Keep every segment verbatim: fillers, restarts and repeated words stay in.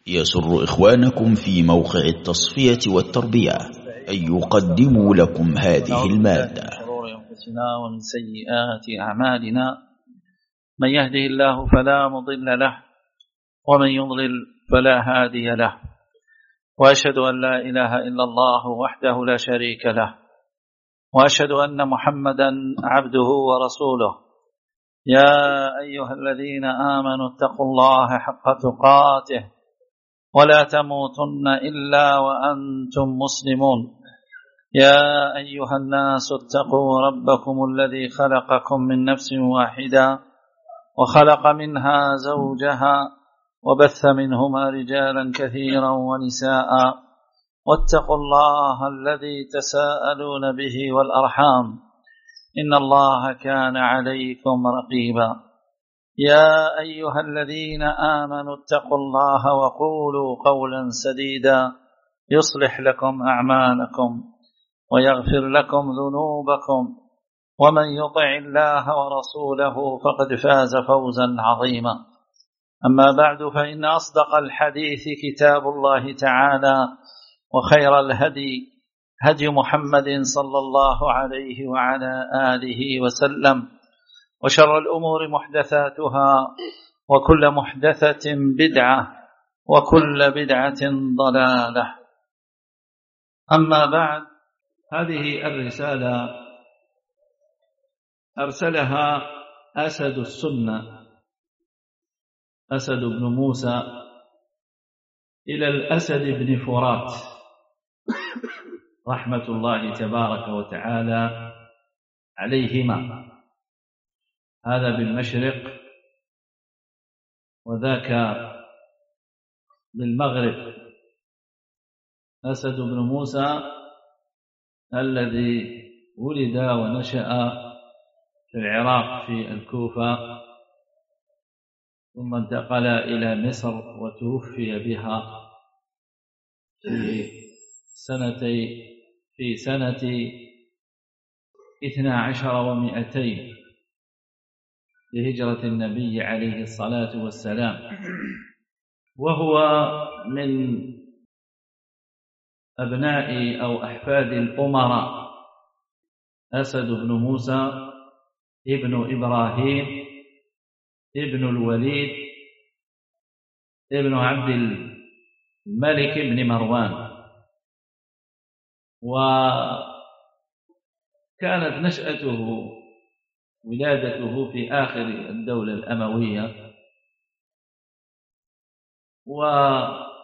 يسر إخوانكم في موقع التصفية والتربية أن يقدموا لكم هذه المادة. من شرور أنفسنا ومن سيئات أعمالنا، من يهده الله فلا مضل له ومن يضلل فلا هادي له، وأشهد أن لا إله إلا الله وحده لا شريك له، وأشهد أن محمدا عبده ورسوله. يا أيها الذين آمنوا اتقوا الله حق تقاته ولا تموتن إلا وأنتم مسلمون. يا أيها الناس اتقوا ربكم الذي خلقكم من نفس واحدة وخلق منها زوجها وبث منهما رجالا كثيرا ونساء، واتقوا الله الذي تساءلون به والأرحام إن الله كان عليكم رقيبا. يا أيها الذين آمنوا اتقوا الله وقولوا قولا سديدا يصلح لكم أعمالكم ويغفر لكم ذنوبكم، ومن يطع الله ورسوله فقد فاز فوزا عظيما. أما بعد، فإن أصدق الحديث كتاب الله تعالى، وخير الهدي هدي محمد صلى الله عليه وعلى آله وسلم، وشر الأمور محدثاتها، وكل محدثة بدعة، وكل بدعة ضلالة. أما بعد، هذه الرسالة أرسلها أسد السنة أسد بن موسى إلى الأسد بن فرات رحمة الله تبارك وتعالى عليهما، هذا بالمشرق وذاك بالمغرب. أسد بن موسى الذي ولد ونشأ في العراق في الكوفة، ثم انتقل إلى مصر وتوفي بها في سنتي في سنة اثنا عشر ومئتين لهجرة النبي عليه الصلاة والسلام، وهو من أبناء أو أحفاد الأمراء. أسد بن موسى ابن إبراهيم ابن الوليد ابن عبد الملك بن مروان، وكانت نشأته ولادته في آخر الدولة الأموية، ودفع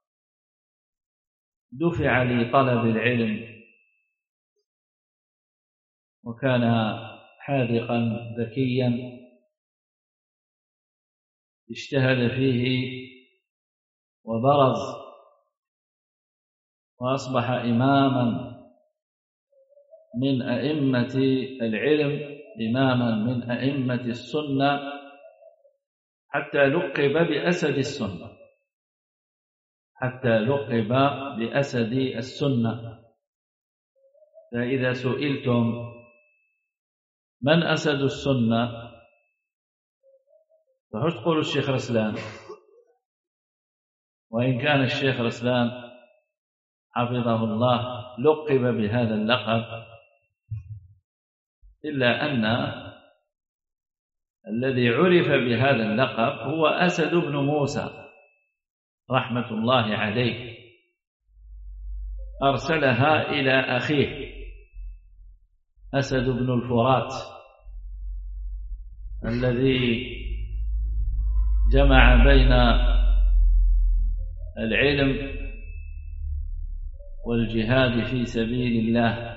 لطلب العلم، وكان حاذقا ذكيا اجتهد فيه وبرز، وأصبح إماما من أئمة العلم، إماما من أئمة السنة، حتى لقب بأسد السنة حتى لقب بأسد السنة. فإذا سئلتم من أسد السنة فحش تقولوا الشيخ رسلان، وإن كان الشيخ رسلان حفظه الله لقب بهذا اللقب، إلا أن الذي عرف بهذا اللقب هو أسد بن موسى رحمة الله عليه، أرسلها إلى أخيه أسد بن الفرات الذي جمع بين العلم والجهاد في سبيل الله.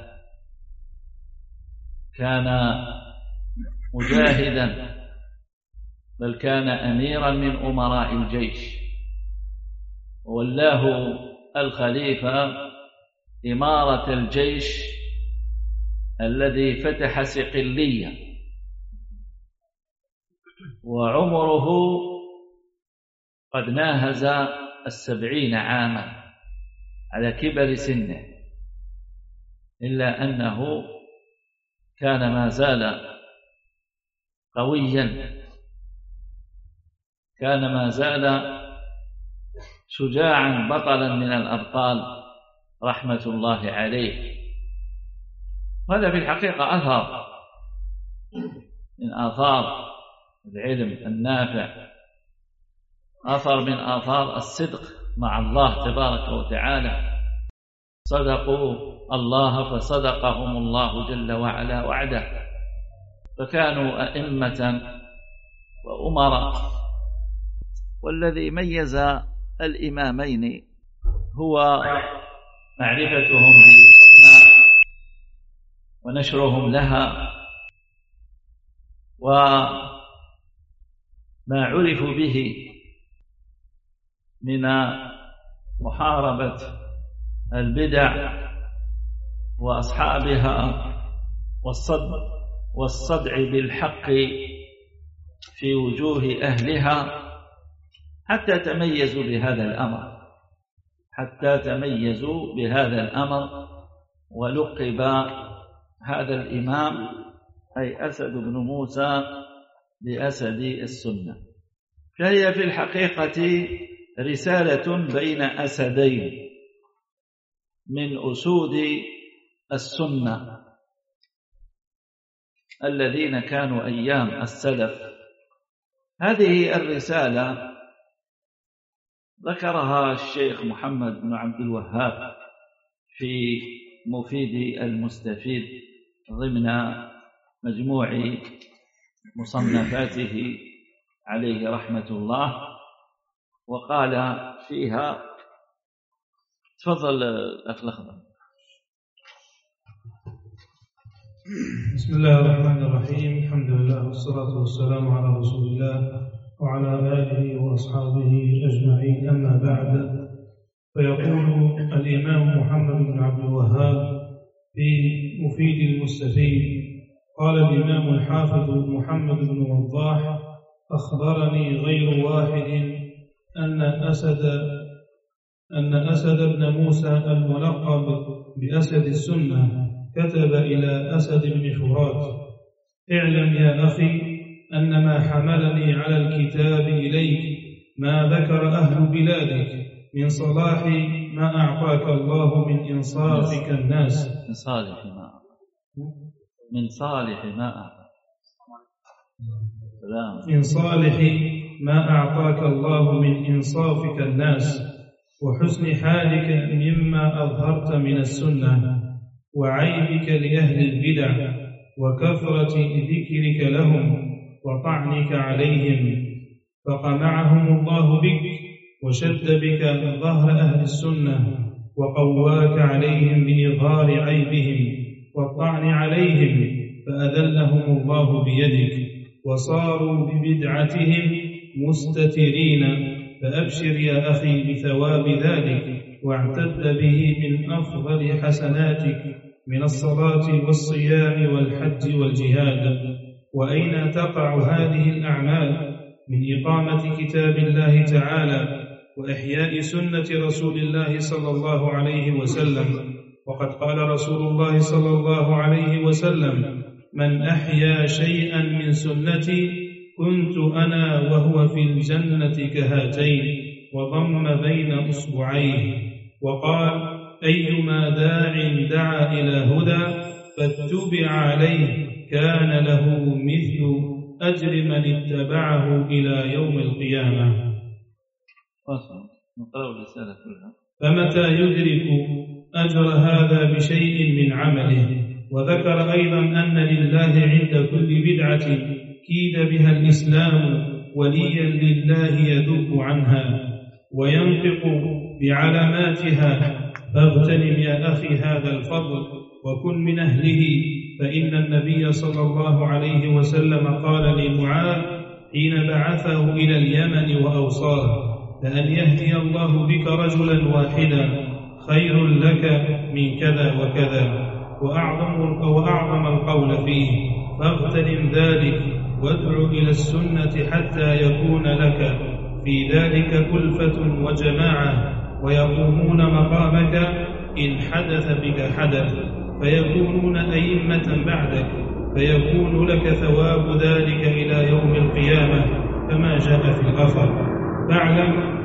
كان مجاهدا، بل كان أميرا من أمراء الجيش، وولاه الخليفة إمارة الجيش الذي فتح صقلية، وعمره قد ناهز السبعين عاما على كبر سنه، إلا أنه كان ما زال قويا، كان ما زال شجاعا بطلا من الأبطال رحمة الله عليه. هذا في الحقيقة أثر من آثار العلم النافع، أثر من آثار الصدق مع الله تبارك وتعالى. صدقوا الله فصدقهم الله جل وعلا وعده، فكانوا أئمة وأمراء. والذي ميز الإمامين هو معرفتهم بالسنة ونشرهم لها، وما عرفوا به من محاربة البدع وأصحابها والصدع والصدع بالحق في وجوه أهلها، حتى تميزوا بهذا الأمر حتى تميزوا بهذا الأمر ولقب هذا الإمام أي أسد بن موسى بأسد السنة. فهي في الحقيقة رسالة بين أسدين من أسود السنة الذين كانوا أيام السلف. هذه الرسالة ذكرها الشيخ محمد بن عبد الوهاب في مفيد المستفيد ضمن مجموع مصنفاته عليه رحمة الله، وقال فيها، تفضل الأخ الأخضر. بسم الله الرحمن الرحيم، الحمد لله والصلاة والسلام على رسول الله وعلى آله وأصحابه أجمعين، أما بعد. فيقول الإمام محمد بن عبد الوهاب في مفيد المستفيد: قال الإمام الحافظ محمد بن وضاح: أخبرني غير واحد أن أسد أن أسد بن موسى الملقب بأسد السنة كتب إلى أسد بن فرات: اعلم يا أخي أن ما حملني على الكتاب إليك ما ذكر أهل بلادك من صلاح ما أعطاك الله من إنصافك الناس من صالح ما من صالح ما من صالح ما أعطاك الله من إنصافك الناس وحسن حالك مما أظهرت من السنة وعيبك لأهل البدع وكثرة ذكرك لهم وطعنك عليهم، فقمعهم الله بك وشد بك ظهر أهل السنة وقواك عليهم بإظهار عيبهم والطعن عليهم، فأذلهم الله بيدك وصاروا ببدعتهم مستترين. فأبشر يا أخي بثواب ذلك واعتد به من أفضل حسناتك من الصلاة والصيام والحج والجهاد. وأين تقع هذه الأعمال من إقامة كتاب الله تعالى وإحياء سنة رسول الله صلى الله عليه وسلم؟ وقد قال رسول الله صلى الله عليه وسلم: من أحيا شيئا من سنتي كنت أنا وهو في الجنة كهاتين، وضم بين أصبعيه. وقال: أيما داع دعا إلى هدى فاتبع عليه كان له مثل أجر من اتبعه إلى يوم القيامة. فمتى يدرك أجر هذا بشيء من عمله؟ وذكر أيضا أن لله عند كل بدعة كيد بها الإسلام وليا لله يذوب عنها وينطق بعلاماتها. فاغتنم يا أخي هذا الفضل وكن من أهله، فإن النبي صلى الله عليه وسلم قال لمعاذ حين بعثه إلى اليمن وأوصاه: لأن يهدي الله بك رجلا واحدا خير لك من كذا وكذا، وأعظم, وأعظم القول فيه. فاغتنم ذلك وادع إلى السنة حتى يكون لك في ذلك كلفة وجماعة، ويقومون مقامك إن حدث بك حدث، فيكونون أئمة بعدك، فيكون لك ثواب ذلك إلى يوم القيامة كما جاء في الأثر. فاعلم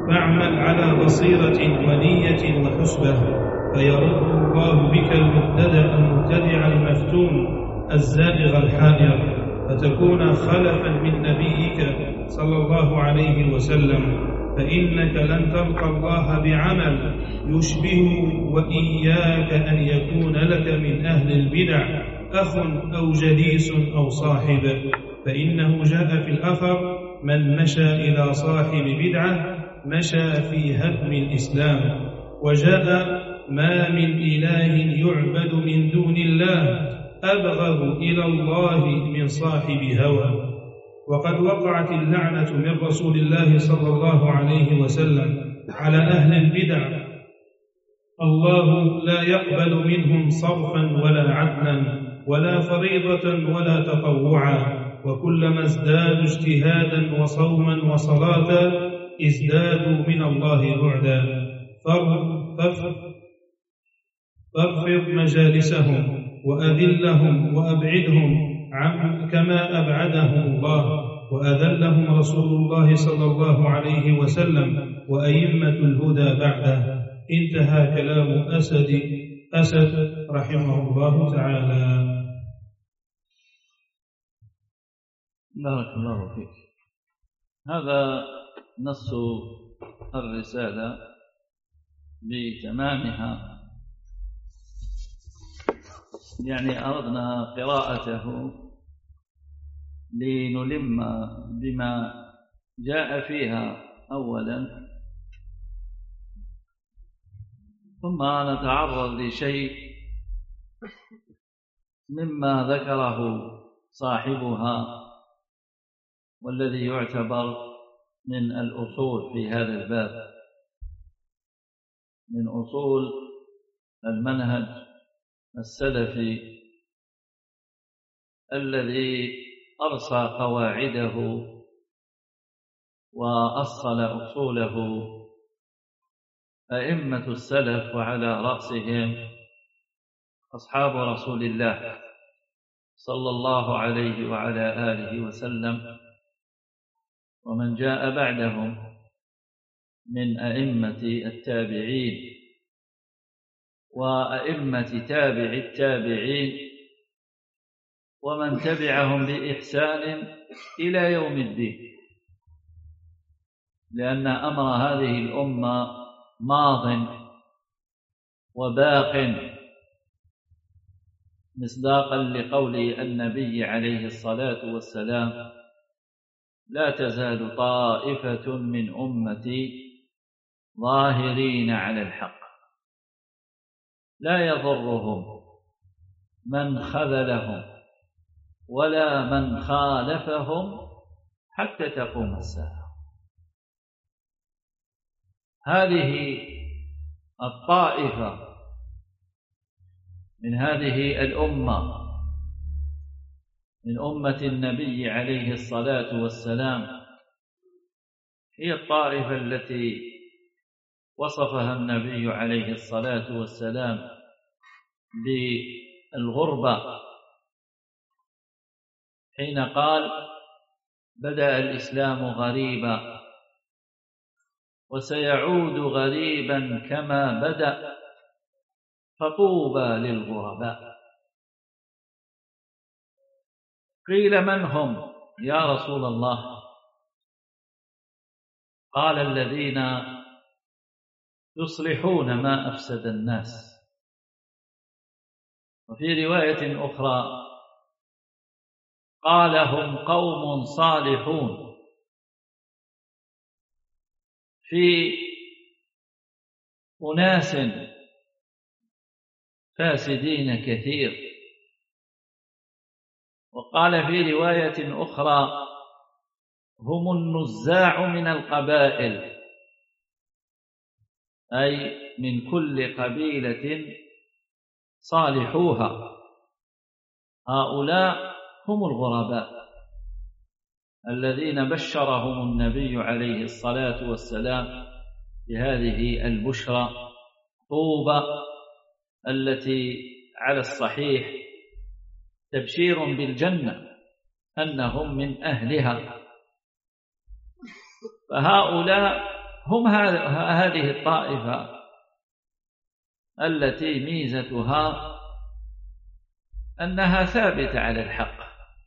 فاعمل على بصيرة ونية وحسبة، فيرد الله بك المبتدع المبتدع المفتون الزائغ الحائر، فتكون خلفا من نبيك صلى الله عليه وسلم، فإنك لن تلقى الله بعمل يشبهه، وإياك أن يكون لك من أهل البدع أخ أو جليس أو صاحب، فإنه جاء في الأثر: من مشى إلى صاحب بدعة مشى في هدم الإسلام. وجاء: ما من إله يعبد من دون الله أبغض إلى الله من صاحب هوى. وقد وقعت اللعنة من رسول الله صلى الله عليه وسلم على أهل البدع، الله لا يقبل منهم صرفا ولا عدلا ولا فريضة ولا تطوعا، وكلما ازدادوا اجتهادا وصوما وصلاة ازدادوا من الله بعدا. فاغفر مجالسهم وأذلهم وأبعدهم عن كما أبعدهم الله وأذلهم رسول الله صلى الله عليه وسلم وأئمة الهدى بعده. انتهى كلام أسد أسد رحمه الله تعالى. بارك الله فيك. هذا نص الرسالة بتمامها، يعني أردنا قراءته لنلم بما جاء فيها أولا، ثم نتعرض لشيء مما ذكره صاحبها والذي يعتبر من الأصول في هذا الباب، من أصول المنهج السلفي الذي أرسى قواعده وأصل أصوله أئمة السلف، وعلى رأسهم أصحاب رسول الله صلى الله عليه وعلى آله وسلم، ومن جاء بعدهم من أئمة التابعين وأئمة تابع التابعين ومن تبعهم بإحسان إلى يوم الدين، لأن أمر هذه الأمة ماض وباق، مصداقا لقول النبي عليه الصلاة والسلام: لا تزال طائفة من أمتي ظاهرين على الحق لا يضرهم من خذلهم ولا من خالفهم حتى تقوم الساعة. هذه الطائفة من هذه الأمة، من أمة النبي عليه الصلاة والسلام، هي الطائفة التي وصفها النبي عليه الصلاة والسلام بالغربة حين قال: بدأ الإسلام غريبا وسيعود غريبا كما بدأ فطوبى للغرباء. قيل: من هم يا رسول الله؟ قال: الذين يصلحون ما أفسد الناس. وفي رواية أخرى قال: هم قوم صالحون في أناس فاسدين كثير. وقال في رواية أخرى: هم النزاع من القبائل، أي من كل قبيلة صالحوها. هؤلاء هم الغرباء الذين بشرهم النبي عليه الصلاة والسلام بهذه البشرى، طوبى التي على الصحيح تبشير بالجنة أنهم من أهلها. فهؤلاء هم هذه الطائفة التي ميزتها أنها ثابتة على الحق،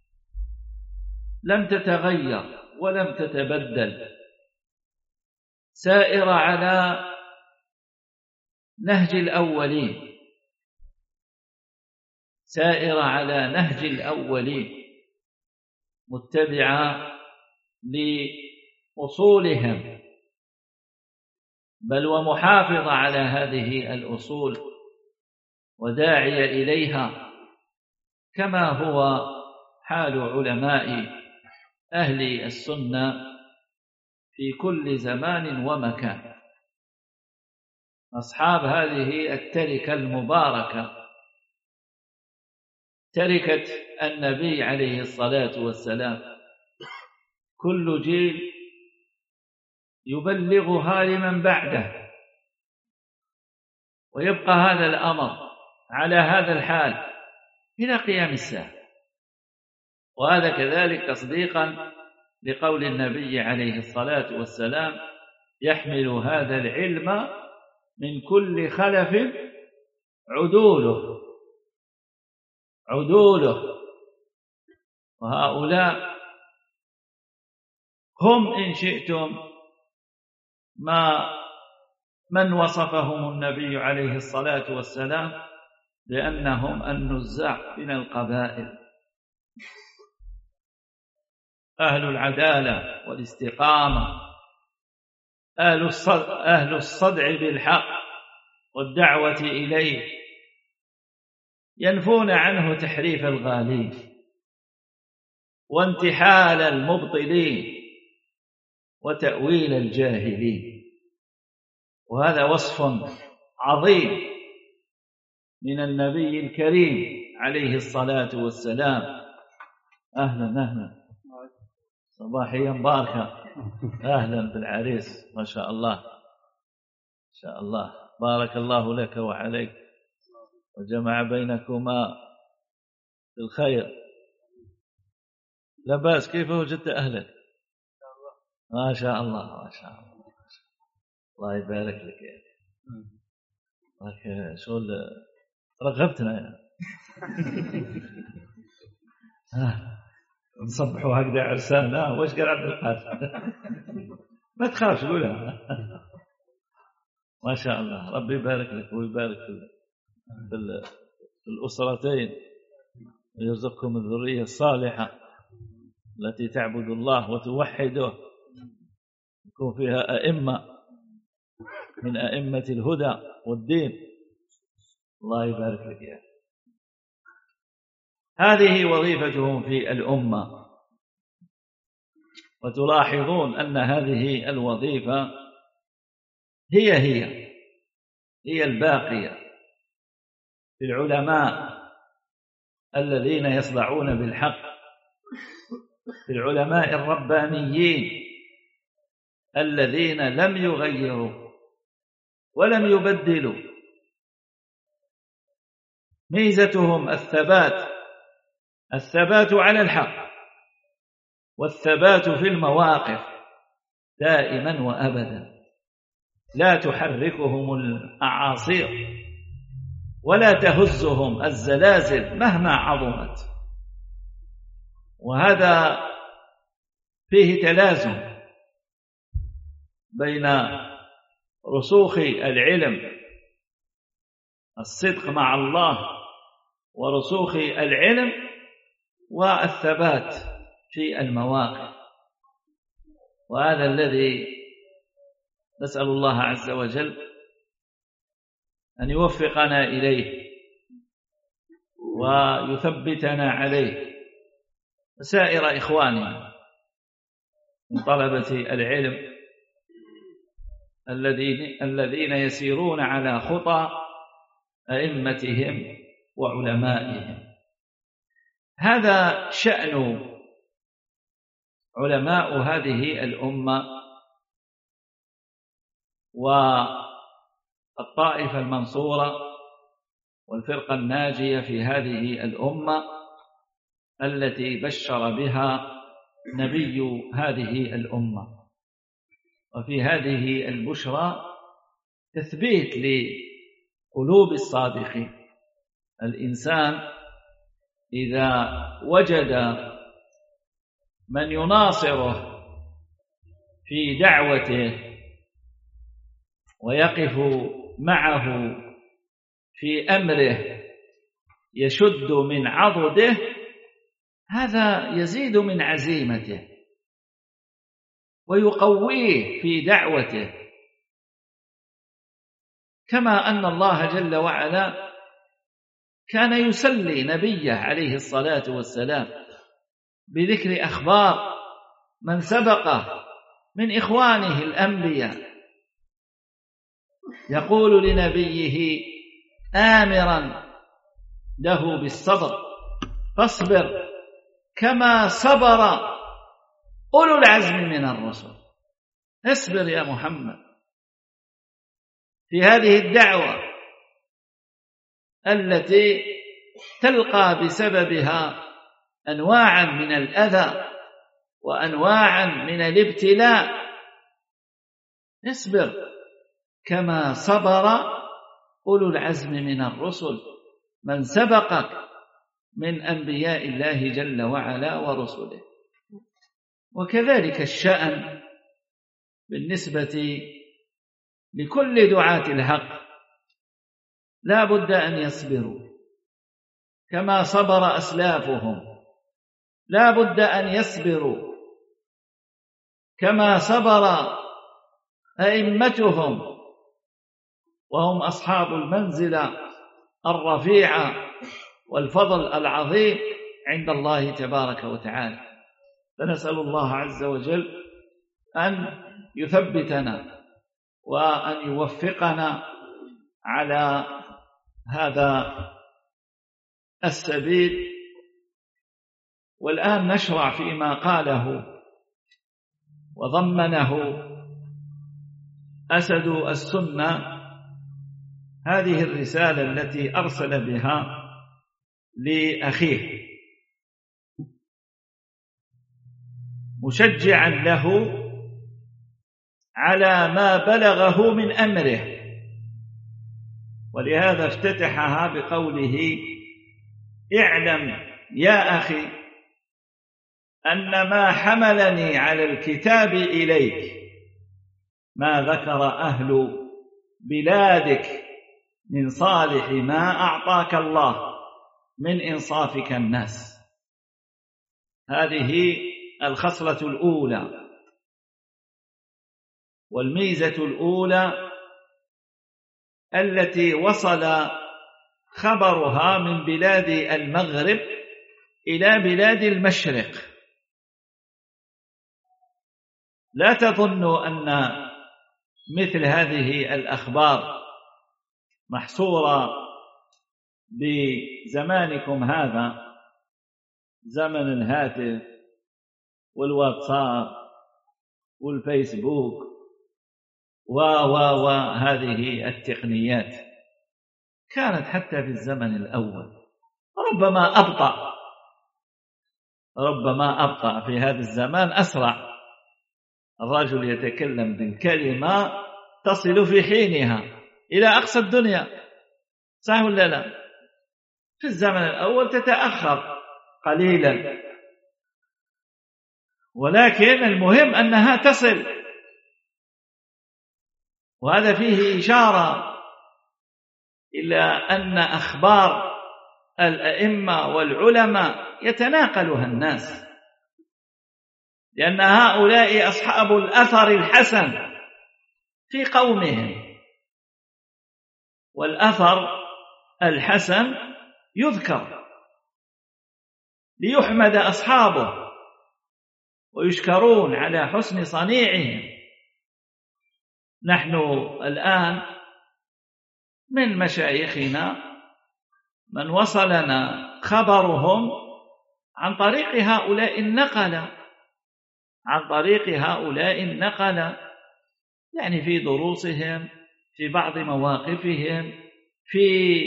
لم تتغير ولم تتبدل، سائرة على نهج الأولين، سائرة على نهج الأولين، متبعة لأصولهم، بل ومحافظة على هذه الأصول وداعية إليها، كما هو حال علماء أهل السنة في كل زمان ومكان، أصحاب هذه التركة المباركة، تركة النبي عليه الصلاة والسلام، كل جيل يبلغها لمن بعده، ويبقى هذا الأمر على هذا الحال إلى قيام الساعة. وهذا كذلك تصديقا لقول النبي عليه الصلاة والسلام: يحمل هذا العلم من كل خلف عدوله عدوله وهؤلاء هم إن شئتم ما من وصفهم النبي عليه الصلاة والسلام بأنهم النزاع من القبائل، أهل العدالة والاستقامة، أهل الصدع بالحق والدعوة إليه، ينفون عنه تحريف الغالين وانتحال المبطلين وتأويل الجاهلين. وهذا وصف عظيم من النبي الكريم عليه الصلاة والسلام. أهلا أهلا، صباحيا مباركة، أهلا بالعريس، ما شاء الله ما شاء الله، بارك الله لك وعليك وجمع بينكما بالخير. لا بأس، كيف وجدت أهلك؟ ما شاء الله ما شاء الله، الله يبارك لك يا أخي، شغل رغبتنا يا نصبحوا هكذا عرسان. ها وش قال عبد القادر؟ ما تخافش قولها. ما شاء الله، ربي يبارك لك ويبارك في الأسرتين ويرزقكم الذرية الصالحة التي تعبد الله وتوحده، يكون فيها أئمة من أئمة الهدى والدين. الله يبارك لك يا أخي. هذه وظيفتهم في الأمة، وتلاحظون أن هذه الوظيفة هي هي هي الباقية في العلماء الذين يصدعون بالحق، في العلماء الربانيين الذين لم يغيروا ولم يبدلوا. ميزتهم الثبات، الثبات على الحق والثبات في المواقف دائما وأبدا، لا تحركهم الأعاصير ولا تهزهم الزلازل مهما عظمت. وهذا فيه تلازم بين رسوخ العلم، الصدق مع الله، ورسوخ العلم والثبات في المواقف. وهذا الذي نسأل الله عز وجل أن يوفقنا إليه ويثبتنا عليه سائر إخواننا من طلبة العلم الذين الذين يسيرون على خطى أئمتهم وعلمائهم. هذا شأن علماء هذه الأمة والطائفة المنصورة والفرقة الناجية في هذه الأمة التي بشر بها نبي هذه الأمة. وفي هذه البشرى تثبيت لقلوب الصادقين. الإنسان إذا وجد من يناصره في دعوته ويقف معه في أمره يشد من عضده، هذا يزيد من عزيمته ويقويه في دعوته، كما أن الله جل وعلا كان يسلي نبيه عليه الصلاة والسلام بذكر أخبار من سبقه من إخوانه الأنبياء، يقول لنبيه آمرا له بالصبر: فاصبر كما صبر أولو العزم من الرسل. اصبر يا محمد في هذه الدعوة التي تلقى بسببها أنواعا من الأذى وأنواعا من الابتلاء. اصبر كما صبر أولو العزم من الرسل، من سبقك من أنبياء الله جل وعلا ورسله. وكذلك الشأن بالنسبة لكل دعاة الحق، لا بد أن يصبروا كما صبر أسلافهم، لا بد أن يصبروا كما صبر أئمتهم، وهم أصحاب المنزلة الرفيعة والفضل العظيم عند الله تبارك وتعالى. فنسأل الله عز وجل أن يثبتنا وأن يوفقنا على هذا السبيل. والآن نشرع فيما قاله وضمنه أسد السنة، هذه الرسالة التي أرسل بها لأخيه مشجعا له على ما بلغه من أمره، ولهذا افتتحها بقوله: اعلم يا أخي أن ما حملني على الكتاب إليك ما ذكر أهل بلادك من صالح ما أعطاك الله من إنصافك الناس. هذه الخصلة الأولى والميزة الأولى التي وصل خبرها من بلاد المغرب إلى بلاد المشرق. لا تظنوا أن مثل هذه الأخبار محصورة بزمانكم هذا، زمن الهاتف والواتساب والفيسبوك و و وهذه التقنيات. كانت حتى في الزمن الأول، ربما أبطأ ربما أبطأ في هذا الزمان أسرع. الرجل يتكلم بالكلمة تصل في حينها إلى أقصى الدنيا، صح ولا لا؟ في الزمن الأول تتأخر قليلا، ولكن المهم أنها تصل. وهذا فيه إشارة إلى أن أخبار الأئمة والعلماء يتناقلها الناس، لأن هؤلاء أصحاب الأثر الحسن في قومهم، والأثر الحسن يذكر ليحمد أصحابه ويشكرون على حسن صنيعهم. نحن الآن من مشايخنا من وصلنا خبرهم عن طريق هؤلاء النقلة عن طريق هؤلاء النقلة يعني في دروسهم، في بعض مواقفهم، في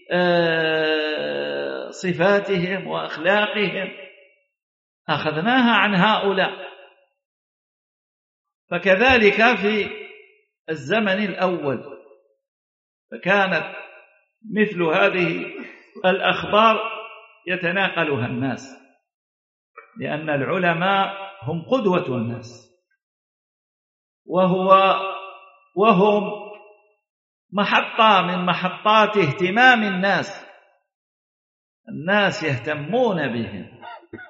صفاتهم وأخلاقهم، أخذناها عن هؤلاء. فكذلك في الزمن الأول، فكانت مثل هذه الأخبار يتناقلها الناس، لأن العلماء هم قدوة الناس، وهو وهم محطة من محطات اهتمام الناس. الناس يهتمون بهم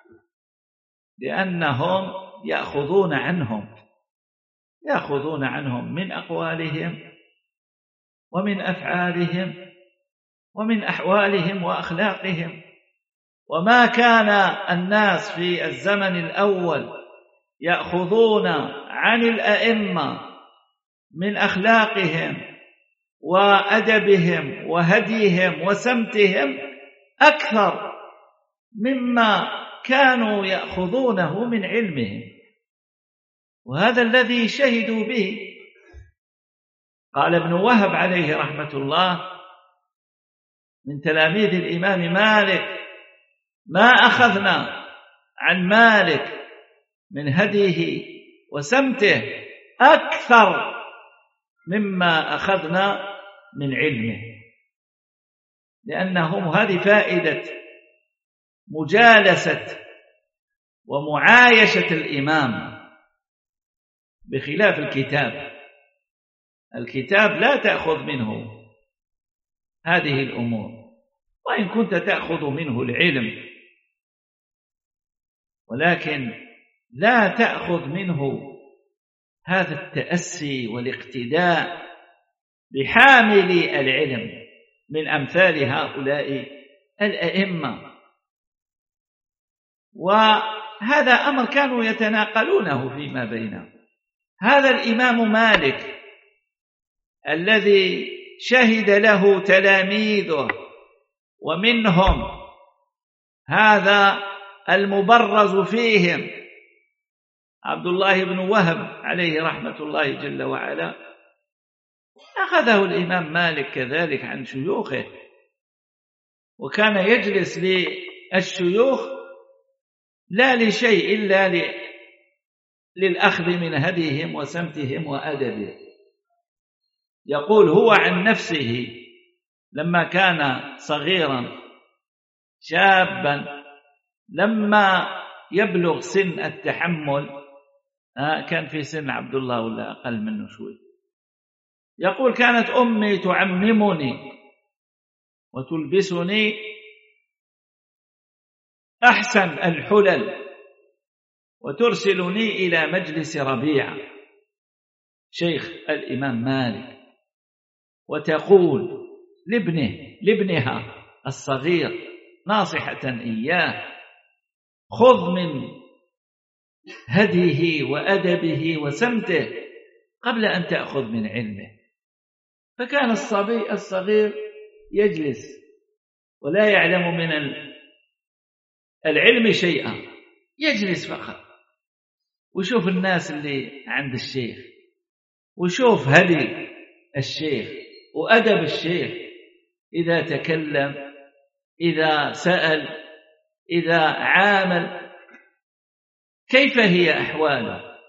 لأنهم يأخذون عنهم يأخذون عنهم من أقوالهم ومن أفعالهم ومن أحوالهم وأخلاقهم. وما كان الناس في الزمن الأول يأخذون عن الأئمة من أخلاقهم وأدبهم وهديهم وسمتهم أكثر مما كانوا يأخذونه من علمهم، وهذا الذي شهدوا به. قال ابن وهب عليه رحمة الله من تلاميذ الإمام مالك: ما أخذنا عن مالك من هديه وسمته أكثر مما أخذنا من علمه، لأنهم هذه فائدة مجالسة ومعايشة الإمام بخلاف الكتاب. الكتاب لا تأخذ منه هذه الأمور، وإن كنت تأخذ منه العلم، ولكن لا تأخذ منه هذا التأسي والاقتداء بحامل العلم من أمثال هؤلاء الأئمة. وهذا أمر كانوا يتناقلونه فيما بينهم. هذا الإمام مالك الذي شهد له تلاميذه، ومنهم هذا المبرز فيهم عبد الله بن وهب عليه رحمة الله جل وعلا، أخذه الإمام مالك كذلك عن شيوخه، وكان يجلس للشيوخ لا لشيء إلا للأخذ من هديهم وسمتهم وأدبهم. يقول هو عن نفسه لما كان صغيرا شابا، لما يبلغ سن التحمل، كان في سن عبد الله ولا أقل منه شوي، يقول كانت أمي تعممني وتلبسني أحسن الحلل وترسلني إلى مجلس ربيعة شيخ الإمام مالك، وتقول لابنه لابنها الصغير ناصحة إياه: خذ من هديه وأدبه وسمته قبل أن تأخذ من علمه. فكان الصبي الصغير يجلس ولا يعلم من العلم شيئا، يجلس فقط وشوف الناس اللي عند الشيخ، وشوف هدي الشيخ وأدب الشيخ، إذا تكلم، إذا سأل، إذا عامل، كيف هي أحواله،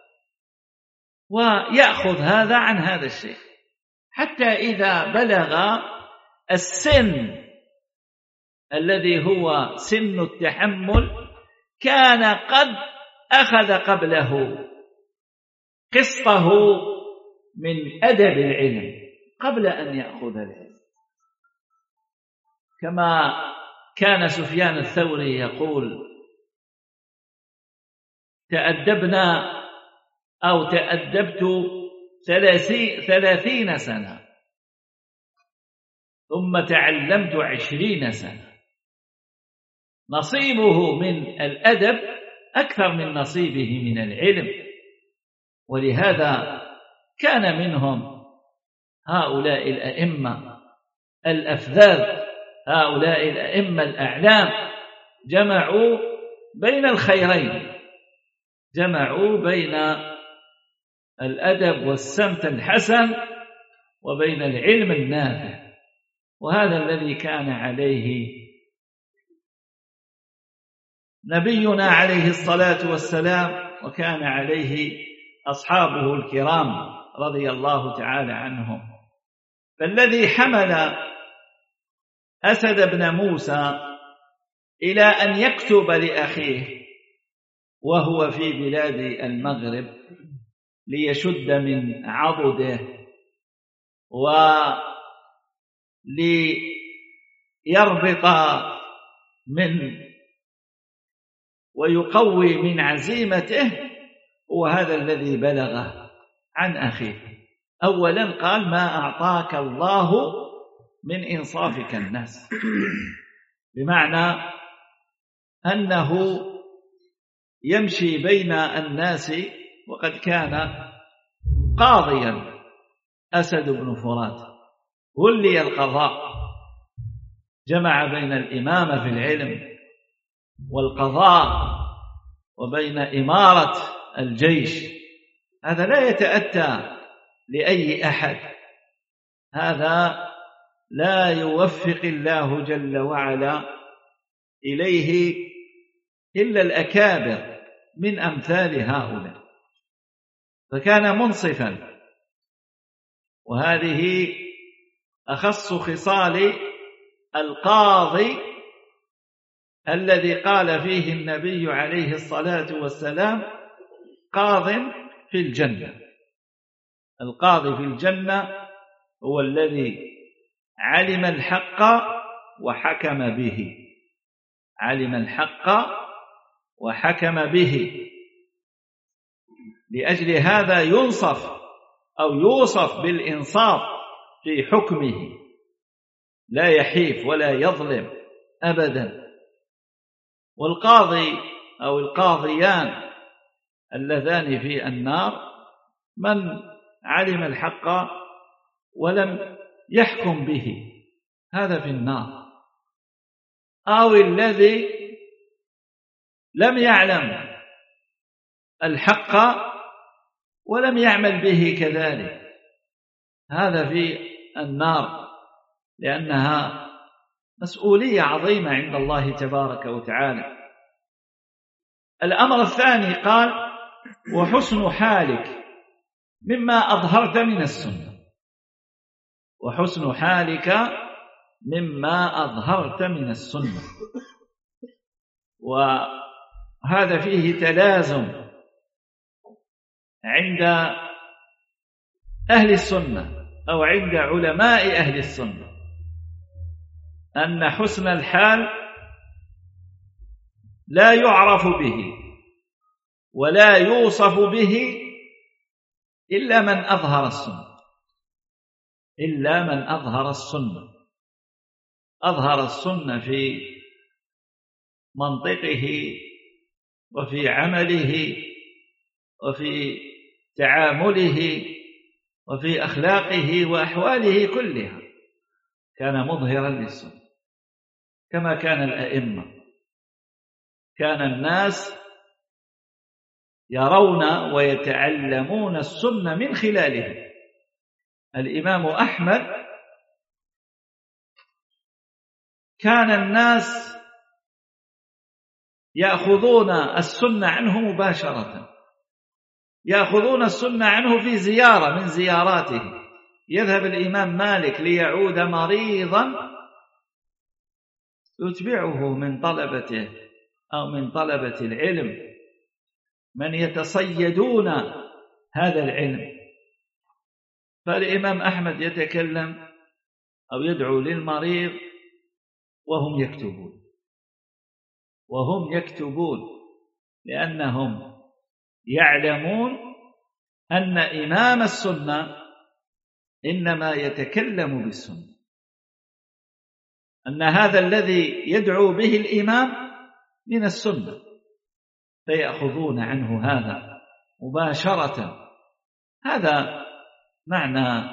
ويأخذ هذا عن هذا الشيخ، حتى إذا بلغ السن الذي هو سن التحمل كان قد أخذ قبله قسطه من أدب العلم قبل أن يأخذ العلم. كما كان سفيان الثوري يقول: تأدبنا أو تأدبت ثلاثين سنة ثم تعلمت عشرين سنة. نصيبه من الأدب أكثر من نصيبه من العلم، ولهذا كان منهم هؤلاء الأئمة الأفذاذ، هؤلاء الأئمة الأعلام، جمعوا بين الخيرين، جمعوا بين الأدب والسمت الحسن وبين العلم النافع، وهذا الذي كان عليه نبينا عليه الصلاة والسلام، وكان عليه أصحابه الكرام رضي الله تعالى عنهم. فالذي حمل أسد بن موسى إلى أن يكتب لأخيه وهو في بلاد المغرب ليشد من عضده وليربط من ويقوي من عزيمته هو هذا الذي بلغه عن أخيه. أولا قال: ما أعطاك الله من إنصافك الناس، بمعنى أنه يمشي بين الناس، وقد كان قاضيا أسد بن فرات، ولي القضاء، جمع بين الإمامة في العلم والقضاء وبين إمارة الجيش. هذا لا يتأتى لأي أحد، هذا لا يوفق الله جل وعلا إليه إلا الأكابر من أمثال هؤلاء. فكان منصفا، وهذه أخص خصال القاضي الذي قال فيه النبي عليه الصلاة والسلام: قاض في الجنة. القاضي في الجنة هو الذي علم الحق وحكم به، علم الحق وحكم به. لأجل هذا ينصف أو يوصف بالإنصاف في حكمه، لا يحيف ولا يظلم أبدا. والقاضي أو القاضيان اللذان في النار من علم الحق ولم يحكم به، هذا في النار، أو الذي لم يعلم الحق ولم يعمل به كذلك، هذا في النار، لأنها مسؤولية عظيمة عند الله تبارك وتعالى. الأمر الثاني قال: وحسن حالك مما أظهرت من السنة. وحسن حالك مما أظهرت من السنة، وهذا فيه تلازم عند أهل السنة أو عند علماء أهل السنة، أن حسن الحال لا يعرف به ولا يوصف به إلا من أظهر السنة، إلا من أظهر السنة، أظهر السنة في منطقه وفي عمله وفي تعامله وفي أخلاقه وأحواله كلها، كان مظهرا للسنة كما كان الأئمة. كان الناس يرون ويتعلمون السنة من خلاله. الإمام أحمد كان الناس يأخذون السنة عنه مباشرة، يأخذون السنة عنه في زيارة من زياراته. يذهب الإمام مالك ليعود مريضا، يتبعه من طلبته أو من طلبة العلم من يتصيدون هذا العلم. فالإمام أحمد يتكلم أو يدعو للمريض وهم يكتبون، وهم يكتبون لأنهم يعلمون أن إمام السنة إنما يتكلم بالسنة، أن هذا الذي يدعو به الإمام من السنة، فيأخذون عنه هذا مباشرة. هذا معنى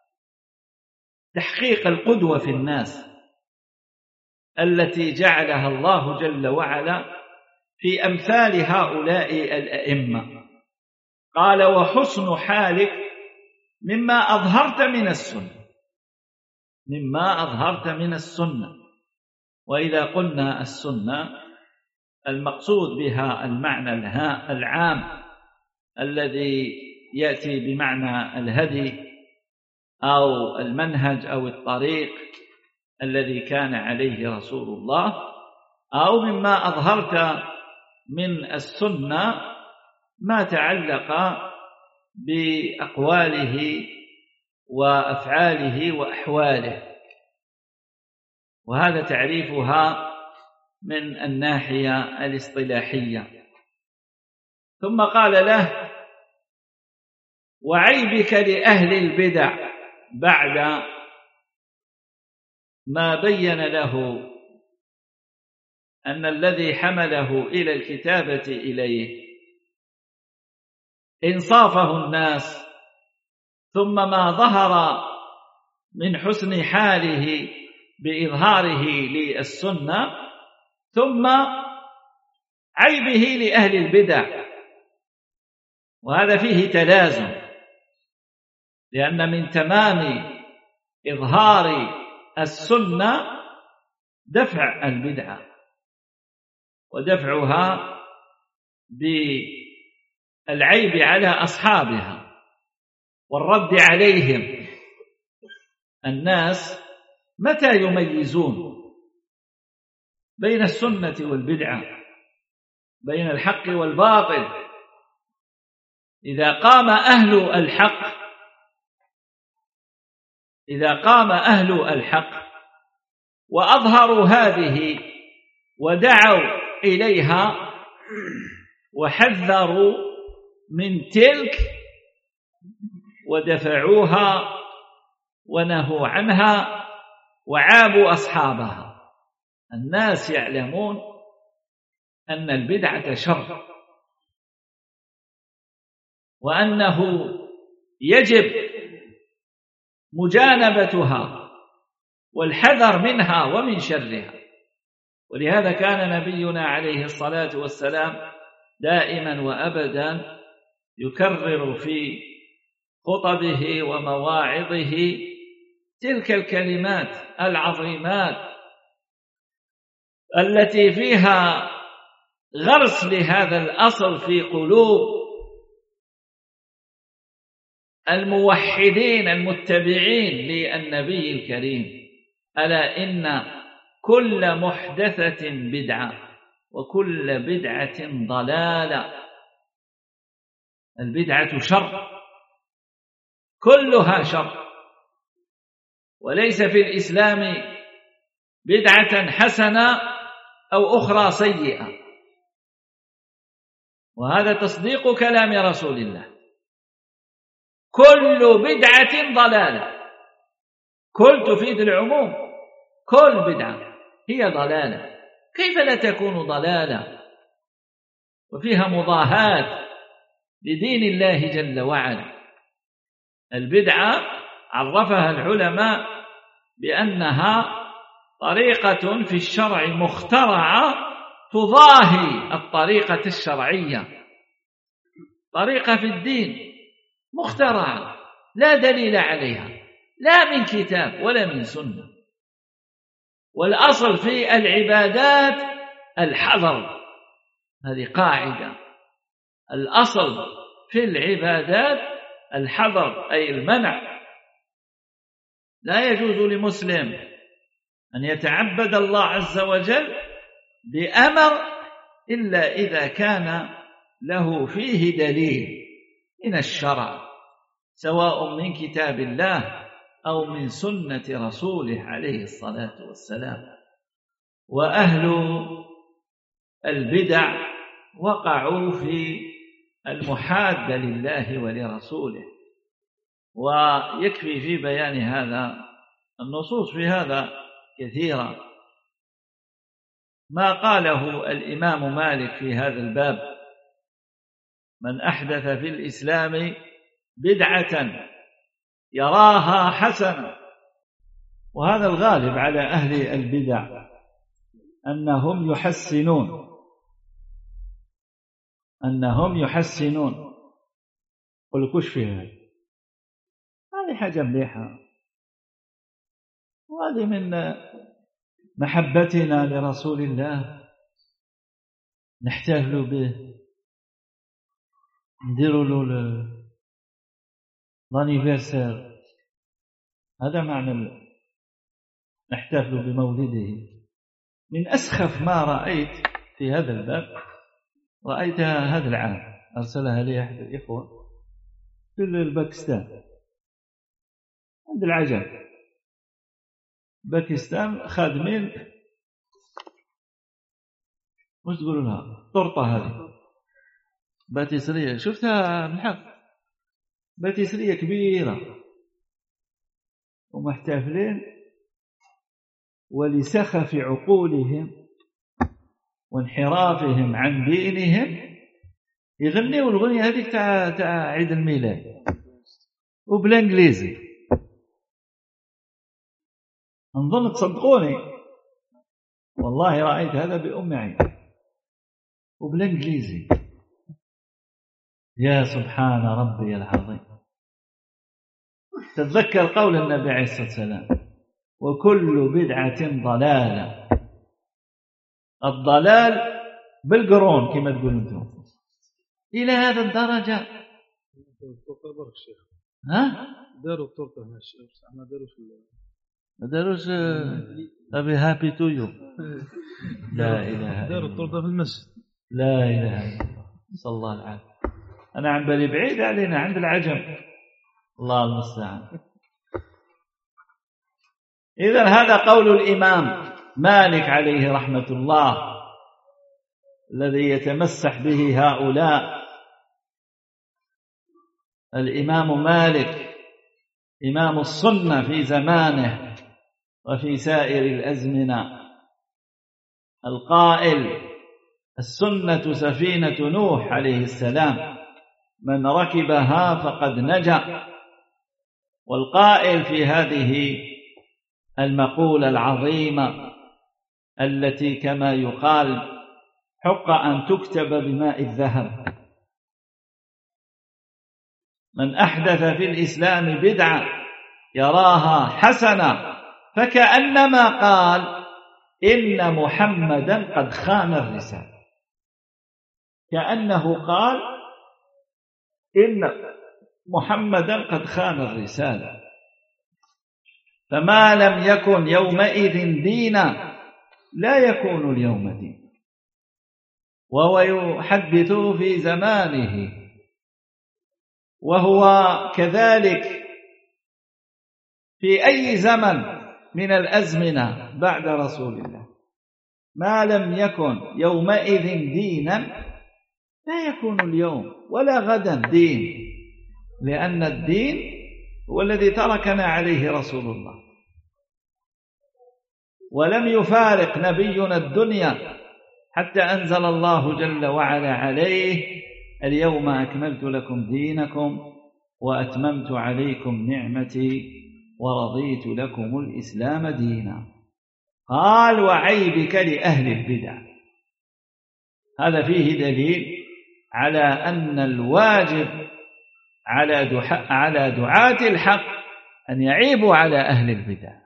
تحقيق القدوة في الناس التي جعلها الله جل وعلا في أمثال هؤلاء الأئمة. قال: وحسن حالك مما أظهرت من السنة، مما أظهرت من السنة. وإذا قلنا السنة المقصود بها المعنى العام الذي يأتي بمعنى الهدي أو المنهج أو الطريق الذي كان عليه رسول الله، أو مما أظهرت من السنة ما تعلق بأقواله وأفعاله وأحواله، وهذا تعريفها من الناحية الاصطلاحية. ثم قال له: وعيبك لأهل البدع، بعد ما بين له أن الذي حمله إلى الكتابة إليه إنصافه الناس، ثم ما ظهر من حسن حاله بإظهاره للسنة، ثم عيبه لأهل البدع. وهذا فيه تلازم، لأن من تمام إظهار السنة دفع البدعة ودفعها بالعيب على أصحابها والرد عليهم. الناس متى يميزون بين السنة والبدعة، بين الحق والباطل؟ إذا قام أهل الحق إذا قام أهل الحق وأظهروا هذه ودعوا إليها وحذروا من تلك ودفعوها ونهوا عنها وعابوا أصحابها، الناس يعلمون أن البدعة شر، وأنه يجب مجانبتها والحذر منها ومن شرها. ولهذا كان نبينا عليه الصلاة والسلام دائما وأبدا يكرر في خطبه ومواعظه تلك الكلمات العظيمات التي فيها غرس لهذا الأصل في قلوب الموحدين المتبعين للنبي الكريم: ألا إن كل محدثة بدعة وكل بدعة ضلالة. البدعة شر، كلها شر، وليس في الإسلام بدعة حسنة أو أخرى سيئة. وهذا تصديق كلام رسول الله: كل بدعة ضلالة. كل تفيد العموم، كل بدعة هي ضلالة. كيف لا تكون ضلالة وفيها مضاهاة لدين الله جل وعلا؟ البدعة عرفها العلماء بأنها طريقة في الشرع مخترعة تضاهي الطريقة الشرعية، طريقة في الدين مخترعة لا دليل عليها لا من كتاب ولا من سنة. والأصل في العبادات الحظر، هذه قاعدة. الأصل في العبادات الحظر، أي المنع. لا يجوز لمسلم أن يتعبد الله عز وجل بأمر إلا إذا كان له فيه دليل من الشرع، سواء من كتاب الله أو من سنة رسوله عليه الصلاة والسلام. وأهل البدع وقعوا في المحادة لله ولرسوله. ويكفي في بيان هذا النصوص في هذا كثيرا. ما قاله الإمام مالك في هذا الباب: من أحدث في الإسلام بدعة يراها حسنة. وهذا الغالب على أهل البدع، أنهم يحسنون أنهم يحسنون قل كش فيها، هذه حاجة مليحة، وهذه من محبتنا لرسول الله نحتفل به، نديروا له لانيفرسير، هذا معنى نحتفل بمولده. من أسخف ما رأيت في هذا الباب رأيتها هذا العام، أرسلها لي أحد الإخوة في الباكستان عند العجم. باكستان خادمين وش تقولوا لها؟ طرطة هذه باتيسرية، شفتها بالحق، باتيسرية كبيرة ومحتفلين، ولسخف عقولهم وانحرافهم عن دينهم يغنيوا الغنية هذيك تاع تاع عيد الميلاد وبالانجليزي. نظن تصدقوني والله رأيت هذا بأم عين وبالانجليزي. يا سبحان ربي العظيم. تتذكر قول النبي عليه الصلاة والسلام: وكل بدعة ضلالة. الضلال بالقرون كما تقولون انتم. إلى هذا الدرجة ها؟ داروا التورته هنا الشيخ، احنا داروا في ما داروش أبي هابي تو يو. لا إله إلا الله. داروا التورته في المسجد. لا إله إلا الله، صلى الله العافية. أنا عن بالي بعيد علينا عند العجم، الله المستعان. إذن هذا قول الإمام مالك عليه رحمة الله الذي يتمسح به هؤلاء. الإمام مالك إمام السنة في زمانه وفي سائر الأزمنة، القائل: السنة سفينة نوح عليه السلام، من ركبها فقد نجا. والقائل في هذه المقولة العظيمة التي كما يقال حق أن تكتب بماء الذهب: من أحدث في الإسلام بدعة يراها حسنة فكأنما قال إن محمدا قد خان الرسالة. كأنه قال إن محمدا قد خان الرسالة. فما لم يكن يومئذ دينا لا يكون اليوم دين. وهو يحدث في زمانه، وهو كذلك في أي زمن من الأزمنة بعد رسول الله. ما لم يكن يومئذ دينا لا يكون اليوم ولا غدا دين، لأن الدين هو الذي تركنا عليه رسول الله. ولم يفارق نبينا الدنيا حتى أنزل الله جل وعلا عليه: اليوم أكملت لكم دينكم وأتممت عليكم نعمتي ورضيت لكم الإسلام دينا. قال: وعيبك لأهل البدع. هذا فيه دليل على أن الواجب على على دعاة الحق أن يعيبوا على أهل البدع،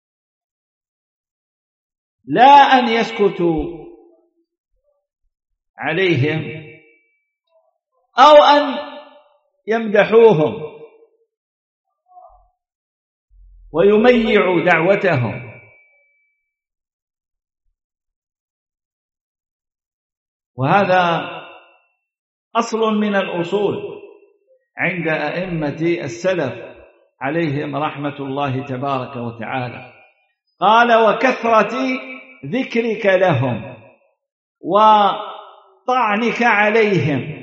لا أن يسكتوا عليهم أو أن يمدحوهم ويميعوا دعوتهم. وهذا أصل من الأصول عند أئمة السلف عليهم رحمة الله تبارك وتعالى. قال: وكثرة ذكرك لهم وطعنك عليهم.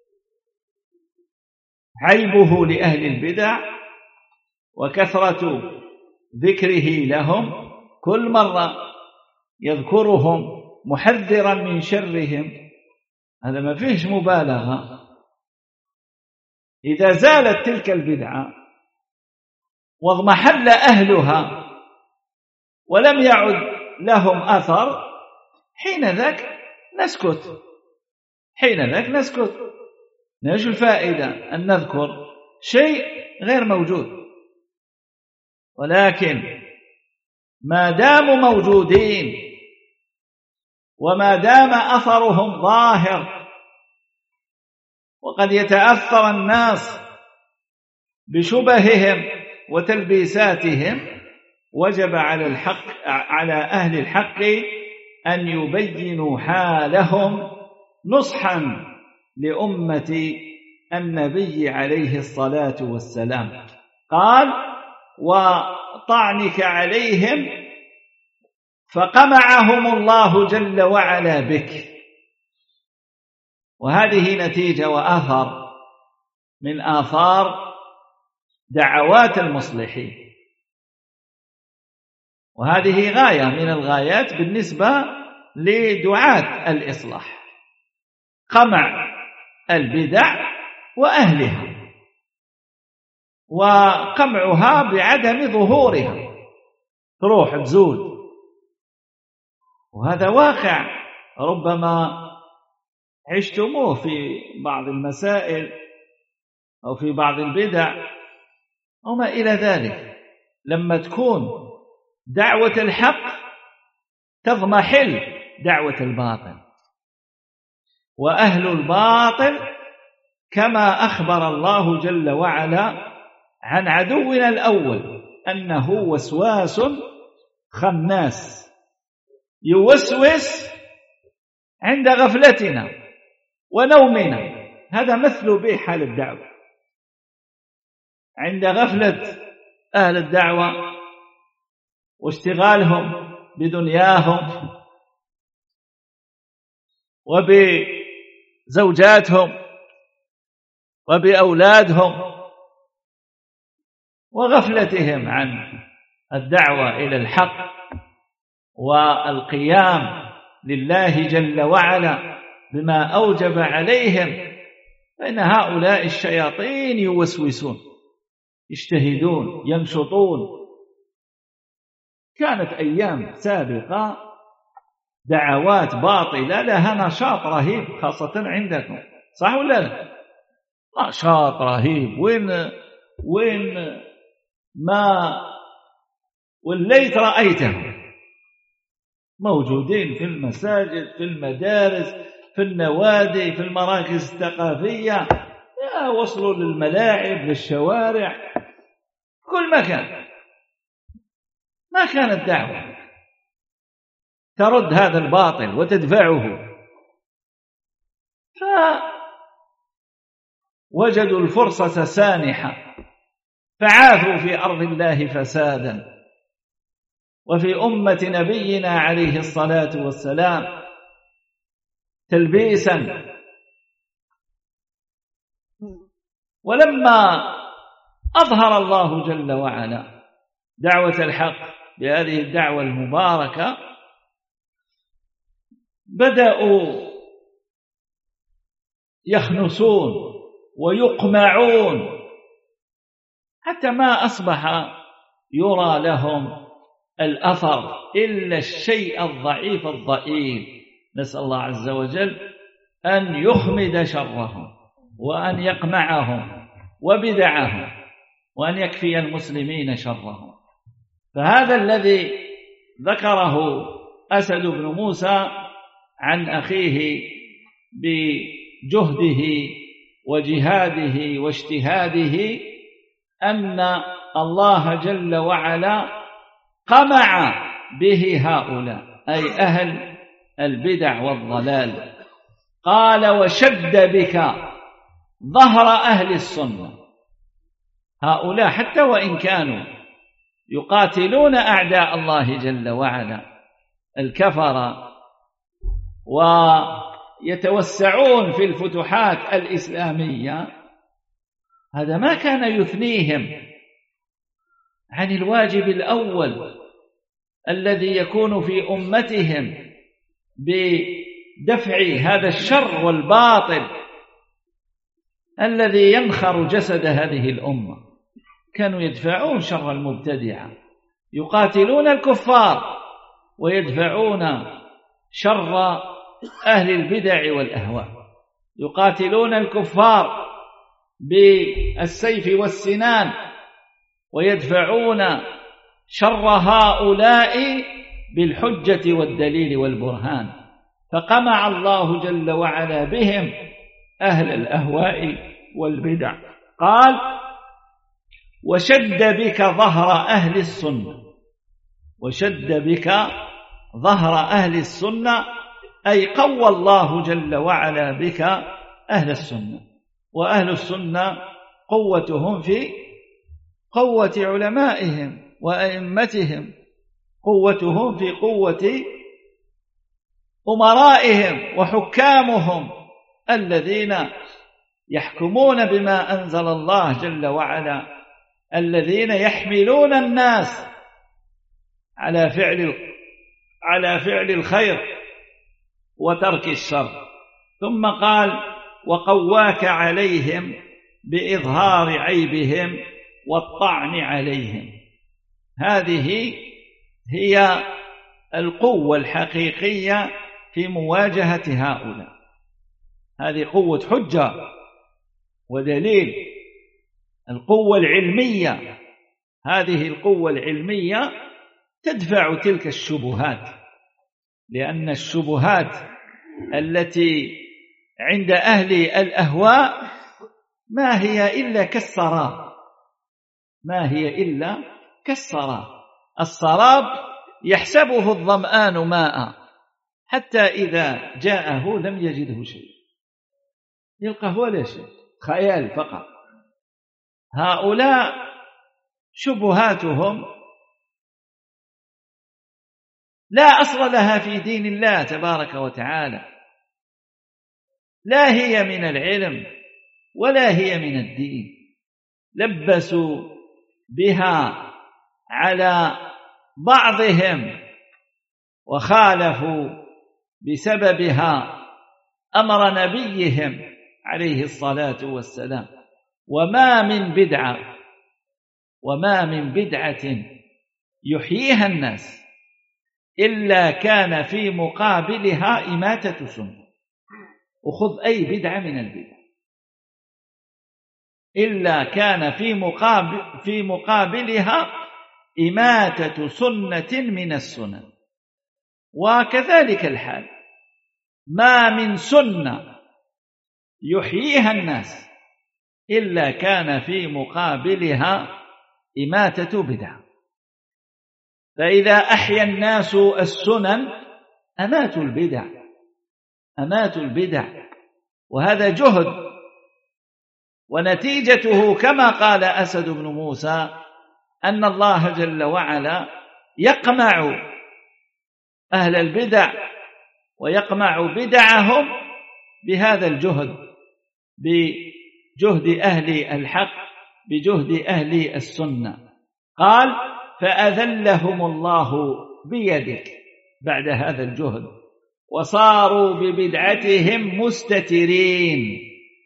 عيبه لأهل البدع وكثرة ذكره لهم، كل مرة يذكرهم محذرا من شرهم، هذا ما فيهش مبالغة. إذا زالت تلك البدعة واضمحل أهلها ولم يعد لهم أثر، حين ذاك نسكت حين ذاك نسكت نجد الفائدة أن نذكر شيء غير موجود. ولكن ما داموا موجودين وما دام أثرهم ظاهر وقد يتأثر الناس بشبههم وتلبيساتهم، وجب على الحق على أهل الحق أن يبينوا حالهم نصحا لأمة النبي عليه الصلاة والسلام. قال: وطعنك عليهم فقمعهم الله جل وعلا بك. وهذه نتيجة وآثار من آثار دعوات المصلحين، وهذه غاية من الغايات بالنسبة لدعاة الإصلاح، قمع البدع وأهلها، وقمعها بعدم ظهورها، تروح تزول. وهذا واقع ربما عشتموه في بعض المسائل أو في بعض البدع وما إلى ذلك. لما تكون دعوة الحق تضمحل دعوة الباطل، وأهل الباطل كما أخبر الله جل وعلا عن عدونا الأول أنه وسواس خناس، يوسوس عند غفلتنا ونومنا. هذا مثل به حال الدعوة. عند غفلة أهل الدعوة واشتغالهم بدنياهم وبزوجاتهم وبأولادهم وغفلتهم عن الدعوة إلى الحق والقيام لله جل وعلا بما أوجب عليهم، فإن هؤلاء الشياطين يوسوسون، يجتهدون، ينشطون. كانت أيام سابقة دعوات باطلة لها نشاط رهيب، خاصة عندكم، صح ولا لا؟ نشاط رهيب. وين وين ما وليت رأيتهم موجودين في المساجد، في المدارس، في النوادي، في المراكز الثقافية، وصلوا للملاعب، للشوارع، كل مكان. ما كانت دعوة ترد هذا الباطل وتدفعه، فوجدوا الفرصة سانحة فعاثوا في أرض الله فسادا، وفي أمة نبينا عليه الصلاة والسلام تلبيسا. ولما أظهر الله جل وعلا دعوة الحق بهذه الدعوة المباركة، بدأوا يخنسون ويقمعون حتى ما أصبح يرى لهم الأثر إلا الشيء الضعيف الضئيل. نسأل الله عز وجل أن يخمد شرهم وأن يقمعهم وبدعهم وأن يكفي المسلمين شرهم. فهذا الذي ذكره أسد بن موسى عن أخيه بجهده وجهاده واجتهاده، أن الله جل وعلا قمع به هؤلاء، أي أهل البدع والضلال. قال: وشد بك ظهر أهل السنة. هؤلاء حتى وإن كانوا يقاتلون أعداء الله جل وعلا الكفر ويتوسعون في الفتوحات الإسلامية، هذا ما كان يثنيهم عن الواجب الأول الذي يكون في أمتهم بدفع هذا الشر والباطل الذي ينخر جسد هذه الأمة. كانوا يدفعون شر المبتدعة، يقاتلون الكفار ويدفعون شر أهل البدع والأهواء، يقاتلون الكفار بالسيف والسنان ويدفعون شر هؤلاء بالحجة والدليل والبرهان. فقمع الله جل وعلا بهم أهل الأهواء والبدع. قال: وشد بك ظهر أهل السنة. وشد بك ظهر أهل السنة أي قوى الله جل وعلا بك أهل السنة. وأهل السنة قوتهم في قوة علمائهم وأئمتهم، قوتهم في قوة أمرائهم وحكامهم الذين يحكمون بما أنزل الله جل وعلا، الذين يحملون الناس على فعل على فعل الخير وترك الشر. ثم قال: وقواك عليهم بإظهار عيبهم والطعن عليهم. هذه هي القوة الحقيقية في مواجهة هؤلاء. هذه قوة حجة ودليل. القوة العلمية، هذه القوة العلمية تدفع تلك الشبهات، لأن الشبهات التي عند أهل الأهواء ما هي إلا كالسراب، ما هي إلا كالسراب. السراب يحسبه الظمآن ماء حتى إذا جاءه لم يجده شيء، يلقاه ولا شيء، خيال فقط. هؤلاء شبهاتهم لا أصل لها في دين الله تبارك وتعالى، لا هي من العلم ولا هي من الدين. لبسوا بها على بعضهم وخالفوا بسببها أمر نبيهم عليه الصلاة والسلام. وما من بدعة وما من بدعة يحييها الناس إلا كان في مقابلها إماتة سنة. وخذ أي بدعة من البدع، إلا كان في مقابل في مقابلها إماتة سنة من السنن. وكذلك الحال، ما من سنة يحييها الناس إلا كان في مقابلها إماتة بدعة. فإذا أحيا الناس السنن أماتوا البدع، أماتوا البدع. وهذا جهد، ونتيجته كما قال أسد بن موسى أن الله جل وعلا يقمع أهل البدع ويقمع بدعهم بهذا الجهد، بجهد أهل الحق، بجهد أهل السنة. قال: فأذلهم الله بيدك بعد هذا الجهد، وصاروا ببدعتهم مستترين.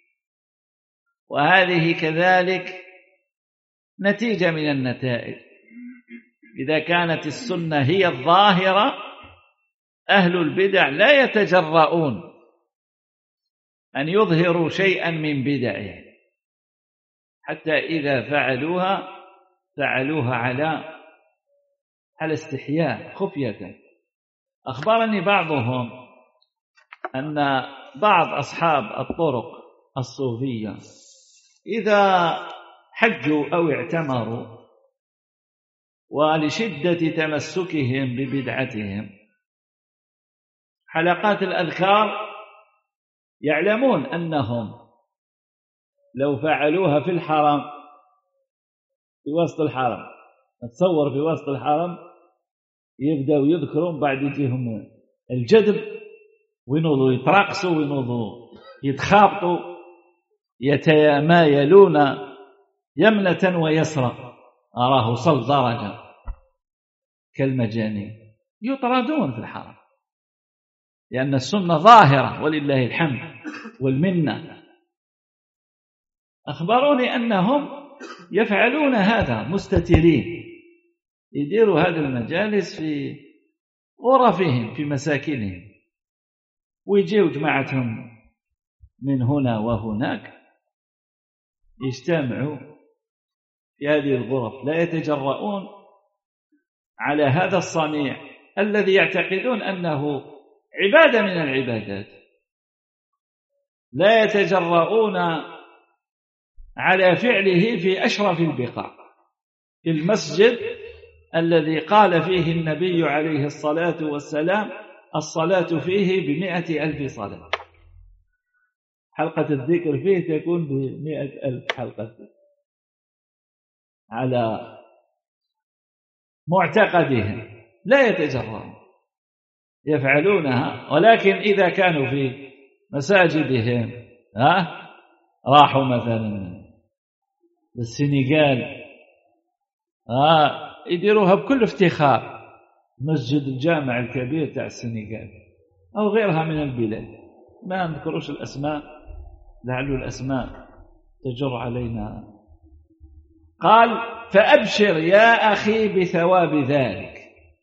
وهذه كذلك نتيجة من النتائج. إذا كانت السنة هي الظاهرة، أهل البدع لا يتجرؤون أن يظهروا شيئا من بدعه، حتى إذا فعلوها فعلوها على على استحياء خفية. أخبرني بعضهم أن بعض أصحاب الطرق الصوفية إذا حجوا أو اعتمروا ولشدة تمسكهم ببدعتهم حلقات الأذكار يعلمون أنهم لو فعلوها في الحرم، في وسط الحرم، نتصور في وسط الحرم يبدأوا يذكرون، بعد يجيهم الجذب وينوضوا يتراقصوا وينوضوا يتخابطوا، يتمايلون يمنة ويسرى، أراه صل درجة كالمجانين، يطردون في الحرم، لأن السنة ظاهرة ولله الحمد والمنة. أخبروني أنهم يفعلون هذا مستترين، يديروا هذه المجالس في غرفهم في مساكنهم، ويجيوا جماعتهم من هنا وهناك يجتمعوا في هذه الغرف، لا يتجرؤون على هذا الصنيع الذي يعتقدون أنه عبادة من العبادات. لا يتجرؤون على فعله في أشرف البقاع، في المسجد الذي قال فيه النبي عليه الصلاة والسلام الصلاة فيه بمئة ألف صلاة، حلقة الذكر فيه تكون بمئة ألف حلقة على معتقدهم، لا يتجرؤون يفعلونها. ولكن إذا كانوا في مساجدهم ها راحوا مثلا للسنغال ها يديروها بكل افتخار، مسجد الجامع الكبير تاع السنغال أو غيرها من البلاد، ما نذكروش الأسماء لعل الأسماء تجر علينا. قال فأبشر يا أخي بثواب ذلك،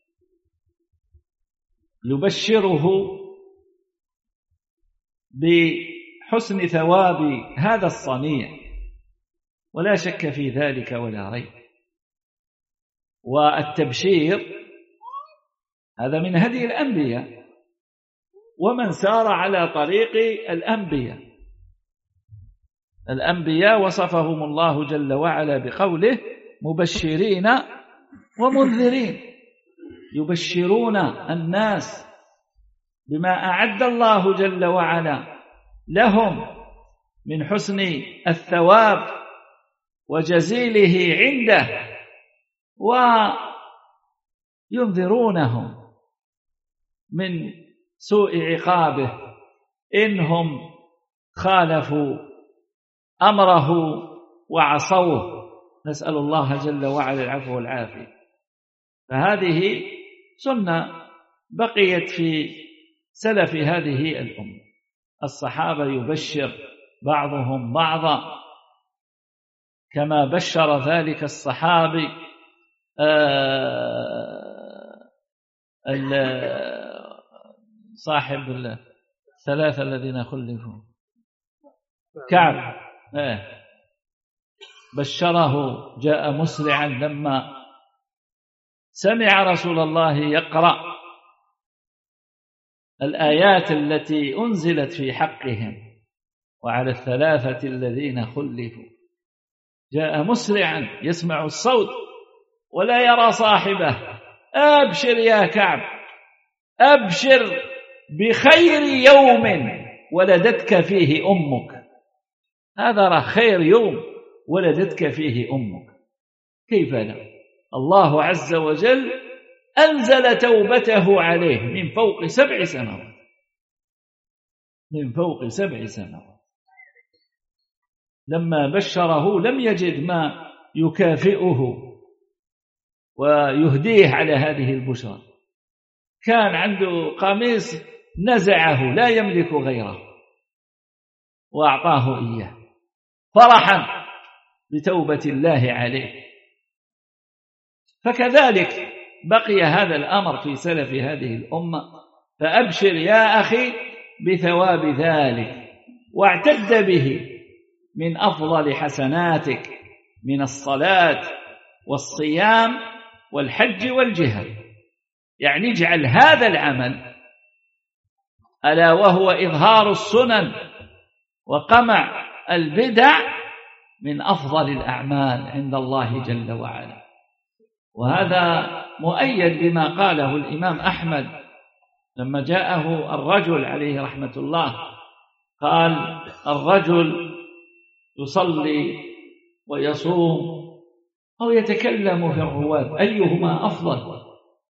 يبشره بحسن ثواب هذا الصنيع، ولا شك في ذلك ولا ريب. والتبشير هذا من هدي الأنبياء ومن سار على طريق الأنبياء. الأنبياء وصفهم الله جل وعلا بقوله مبشرين ومنذرين، يبشرون الناس بما أعد الله جل وعلا لهم من حسن الثواب وجزيله عنده، وينذرونهم من سوء عقابه إنهم خالفوا أمره وعصوه، نسأل الله جل وعلا العفو والعافية. فهذه سنة بقيت في سلف هذه الأمة، الصحابة يبشر بعضهم بعضا كما بشر ذلك الصحابي صاحب الثلاثة الذين خلفوا كعب، بشره جاء مسرعا لما سمع رسول الله يقرأ الآيات التي أنزلت في حقهم وعلى الثلاثة الذين خلفوا، جاء مسرعا يسمع الصوت ولا يرى صاحبه. أبشر يا كعب، أبشر بخير يوم ولدتك فيه أمك، هذا خير يوم ولدتك فيه أمك. كيف لا؟ الله عز وجل أنزل توبته عليه من فوق سبع سنوات، من فوق سبع سنوات. لما بشره لم يجد ما يكافئه ويهديه على هذه البشرى، كان عنده قميص نزعه لا يملك غيره وأعطاه إياه فرحا بتوبة الله عليه. فكذلك بقي هذا الأمر في سلف هذه الأمة، فأبشر يا أخي بثواب ذلك واعتد به من أفضل حسناتك من الصلاة والصيام والحج والجهاد. يعني اجعل هذا العمل ألا وهو إظهار السنن وقمع البدع من أفضل الأعمال عند الله جل وعلا. وهذا مؤيد بما قاله الإمام أحمد لما جاءه الرجل عليه رحمة الله، قال الرجل يصلي ويصوم أو يتكلم في الرواة أيهما أفضل؟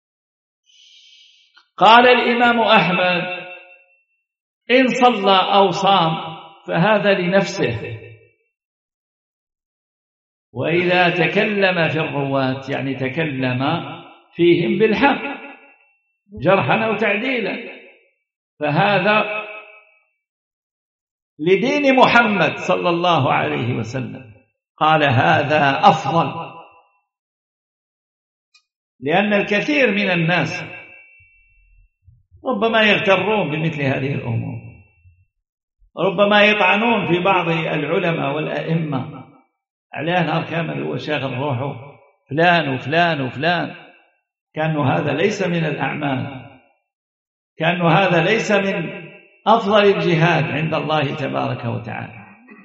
قال الإمام أحمد إن صلى أو صام فهذا لنفسه، وإذا تكلم في الرواة يعني تكلم فيهم بالحق جرحا أو تعديلا فهذا لدين محمد صلى الله عليه وسلم. قال هذا أفضل، لأن الكثير من الناس ربما يغترون بمثل هذه الأمور، ربما يطعنون في بعض العلماء والأئمة على نهار كامل وشاغل روحه فلان وفلان وفلان، كأنه هذا ليس من الأعمال، كأنه هذا ليس من أفضل الجهاد عند الله تبارك وتعالى،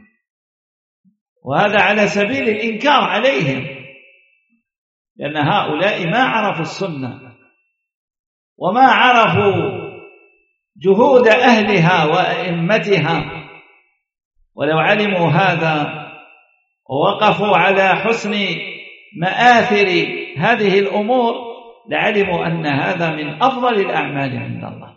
وهذا على سبيل الإنكار عليهم، لأن هؤلاء ما عرفوا السنة وما عرفوا جهود أهلها وأئمتها، ولو علموا هذا ووقفوا على حسن مآثر هذه الأمور لعلموا أن هذا من أفضل الأعمال عند الله،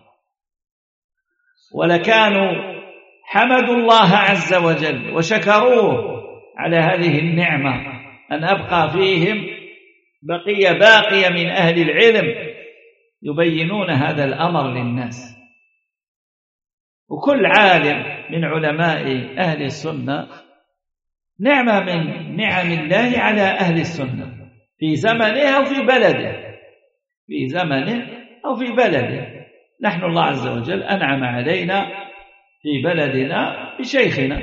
ولكانوا حمدوا الله عز وجل وشكروه على هذه النعمة أن أبقى فيهم بقية باقية من أهل العلم يبينون هذا الأمر للناس. وكل عالم من علماء أهل السنة نعمة من نعم الله على أهل السنة في زمنه أو في بلده، في زمنه أو في بلده. نحن الله عز وجل أنعم علينا في بلدنا بشيخنا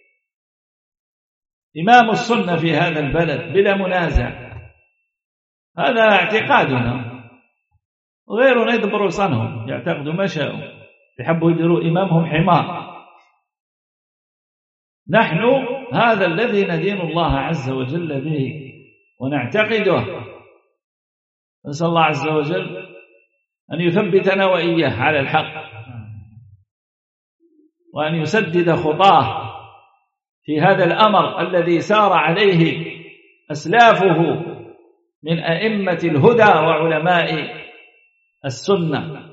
إمام السنة في هذا البلد بلا منازع، هذا اعتقادنا، وغيرنا يدبروا صنهم يعتقدوا ما شاءوا، يحبوا يديروا إمامهم حمار. نحن هذا الذي ندين الله عز وجل به ونعتقده، نسأل الله عز وجل أن يثبتنا وإياه على الحق، وأن يسدد خطاه في هذا الأمر الذي سار عليه أسلافه من أئمة الهدى وعلماء السنة.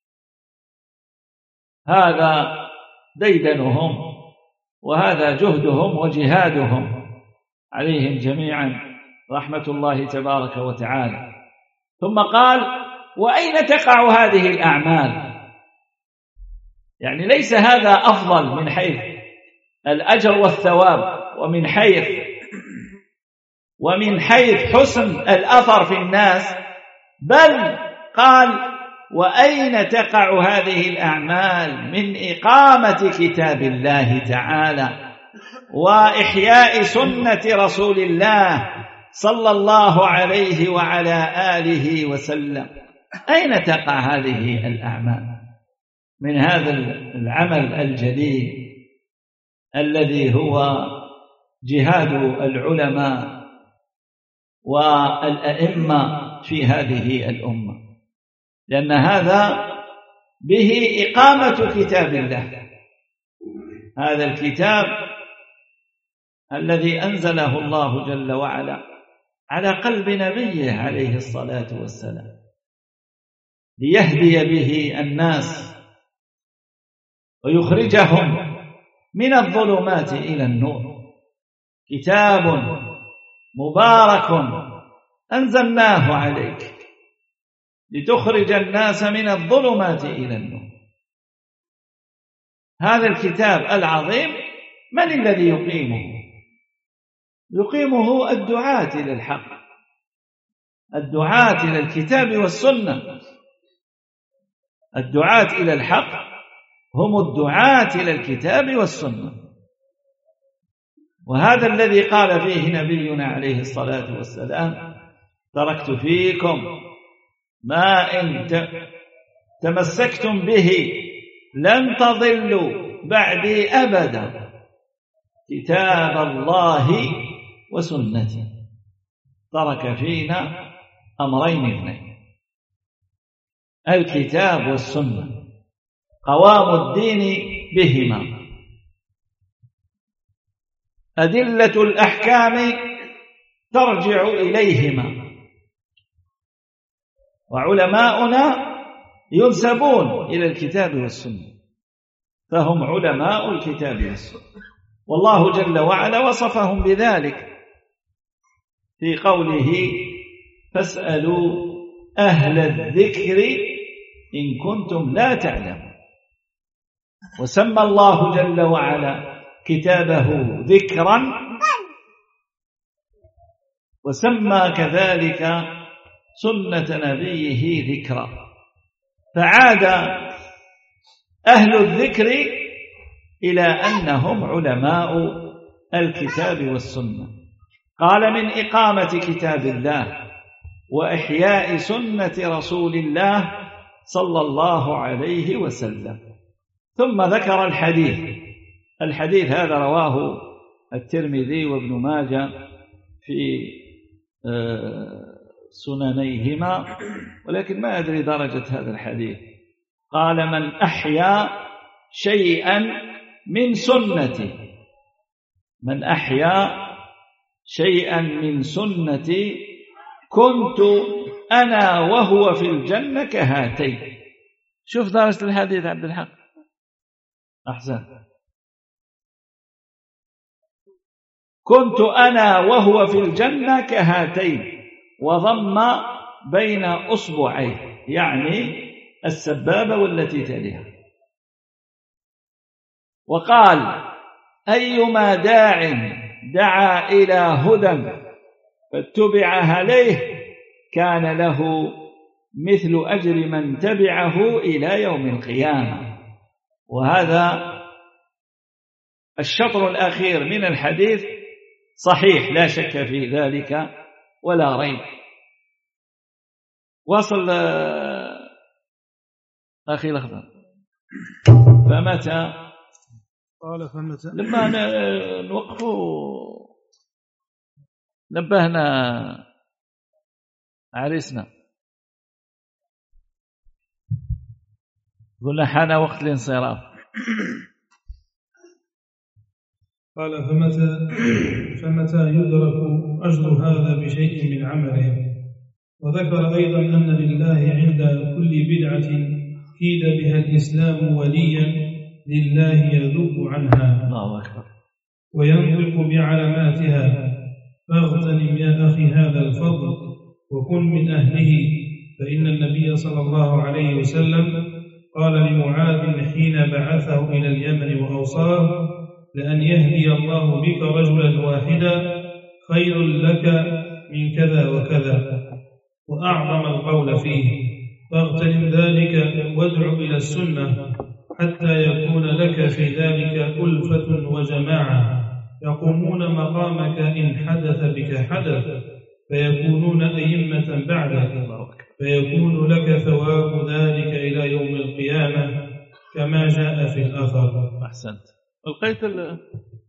هذا ديدنهم وهذا جهدهم وجهادهم عليهم جميعا رحمة الله تبارك وتعالى. ثم قال: وأين تقع هذه الأعمال؟ يعني ليس هذا أفضل من حيث الأجر والثواب ومن حيث ومن حيث حسن الأثر في الناس، بل قال: وأين تقع هذه الأعمال من إقامة كتاب الله تعالى وإحياء سنة رسول الله صلى الله عليه وعلى آله وسلم؟ أين تقع هذه الأعمال من هذا العمل الجليل الذي هو جهاد العلماء والأئمة في هذه الأمة؟ لأن هذا به إقامة كتاب الله، هذا الكتاب الذي أنزله الله جل وعلا على قلب نبيه عليه الصلاة والسلام ليهدي به الناس ويخرجهم من الظلمات إلى النور. كتاب مبارك أنزلناه عليك لتخرج الناس من الظلمات إلى النور. هذا الكتاب العظيم من الذي يقيمه؟ يقيمه الدعاة إلى الحق، الدعاة إلى الكتاب والسنة. الدعاة إلى الحق هم الدعاة إلى الكتاب والسنة، وهذا الذي قال فيه نبينا عليه الصلاة والسلام: تركت فيكم ما إن تمسكتم به لن تضلوا بعدي أبدا، كتاب الله وسنتي. ترك فينا أمرين اثنين: الكتاب والسنة، قوام الدين بهما، أدلة الأحكام ترجع إليهما. وعلماؤنا ينسبون إلى الكتاب والسنة، فهم علماء الكتاب والسنة، والله جل وعلا وصفهم بذلك في قوله: فاسألوا أهل الذكر إن كنتم لا تعلمون. وسمى الله جل وعلا كتابه ذكرا، وسمى كذلك سنة نبيه ذكرا، فعاد أهل الذكر إلى أنهم علماء الكتاب والسنة. قال: من إقامة كتاب الله وإحياء سنة رسول الله صلى الله عليه وسلم. ثم ذكر الحديث. الحديث هذا رواه الترمذي وابن ماجه في سننيهما، ولكن ما أدري درجة هذا الحديث. قال: من أحيا شيئا من سنتي، من أحيا شيئا من سنتي كنت أنا وهو في الجنة كهاتين. شوف درجة الحديث عبد الحق. أحسن. كنت أنا وهو في الجنة كهاتين، وضم بين أصبعيه، يعني السبابة والتي تليها. وقال: أيما داع دعا إلى هدى فاتبع عليه كان له مثل أجر من تبعه إلى يوم القيامة. وهذا الشطر الأخير من الحديث صحيح لا شك في ذلك ولا ريب. وصل أخي الأخضر. فمتى قال فمتى لما نوقفوا نبهنا عريسنا، قلنا حان وقت الانصراف. قال فمتى فمتى يدرك أجر هذا بشيء من عمله. وذكر أيضا أن لله عند كل بدعة كيد بها الإسلام وليا لله يذب عنها الله أكبر وينطق بعلاماتها. فاغتنم يا أخي هذا الفضل وكن من أهله، فإن النبي صلى الله عليه وسلم قال لمعاذ حين بعثه إلى اليمن وأوصاه: لأن يهدي الله بك رجلا واحدا خير لك من كذا وكذا، وأعظم القول فيه. فاغتنم ذلك وادع إلى السنة حتى يكون لك في ذلك ألفة وجماعة يقومون مقامك إن حدث بك حدث، فيكونون أئمة بعدك، فيكون لك ثواب ذلك إلى يوم القيامة كما جاء في الأثر. أحسنت. القيت ال...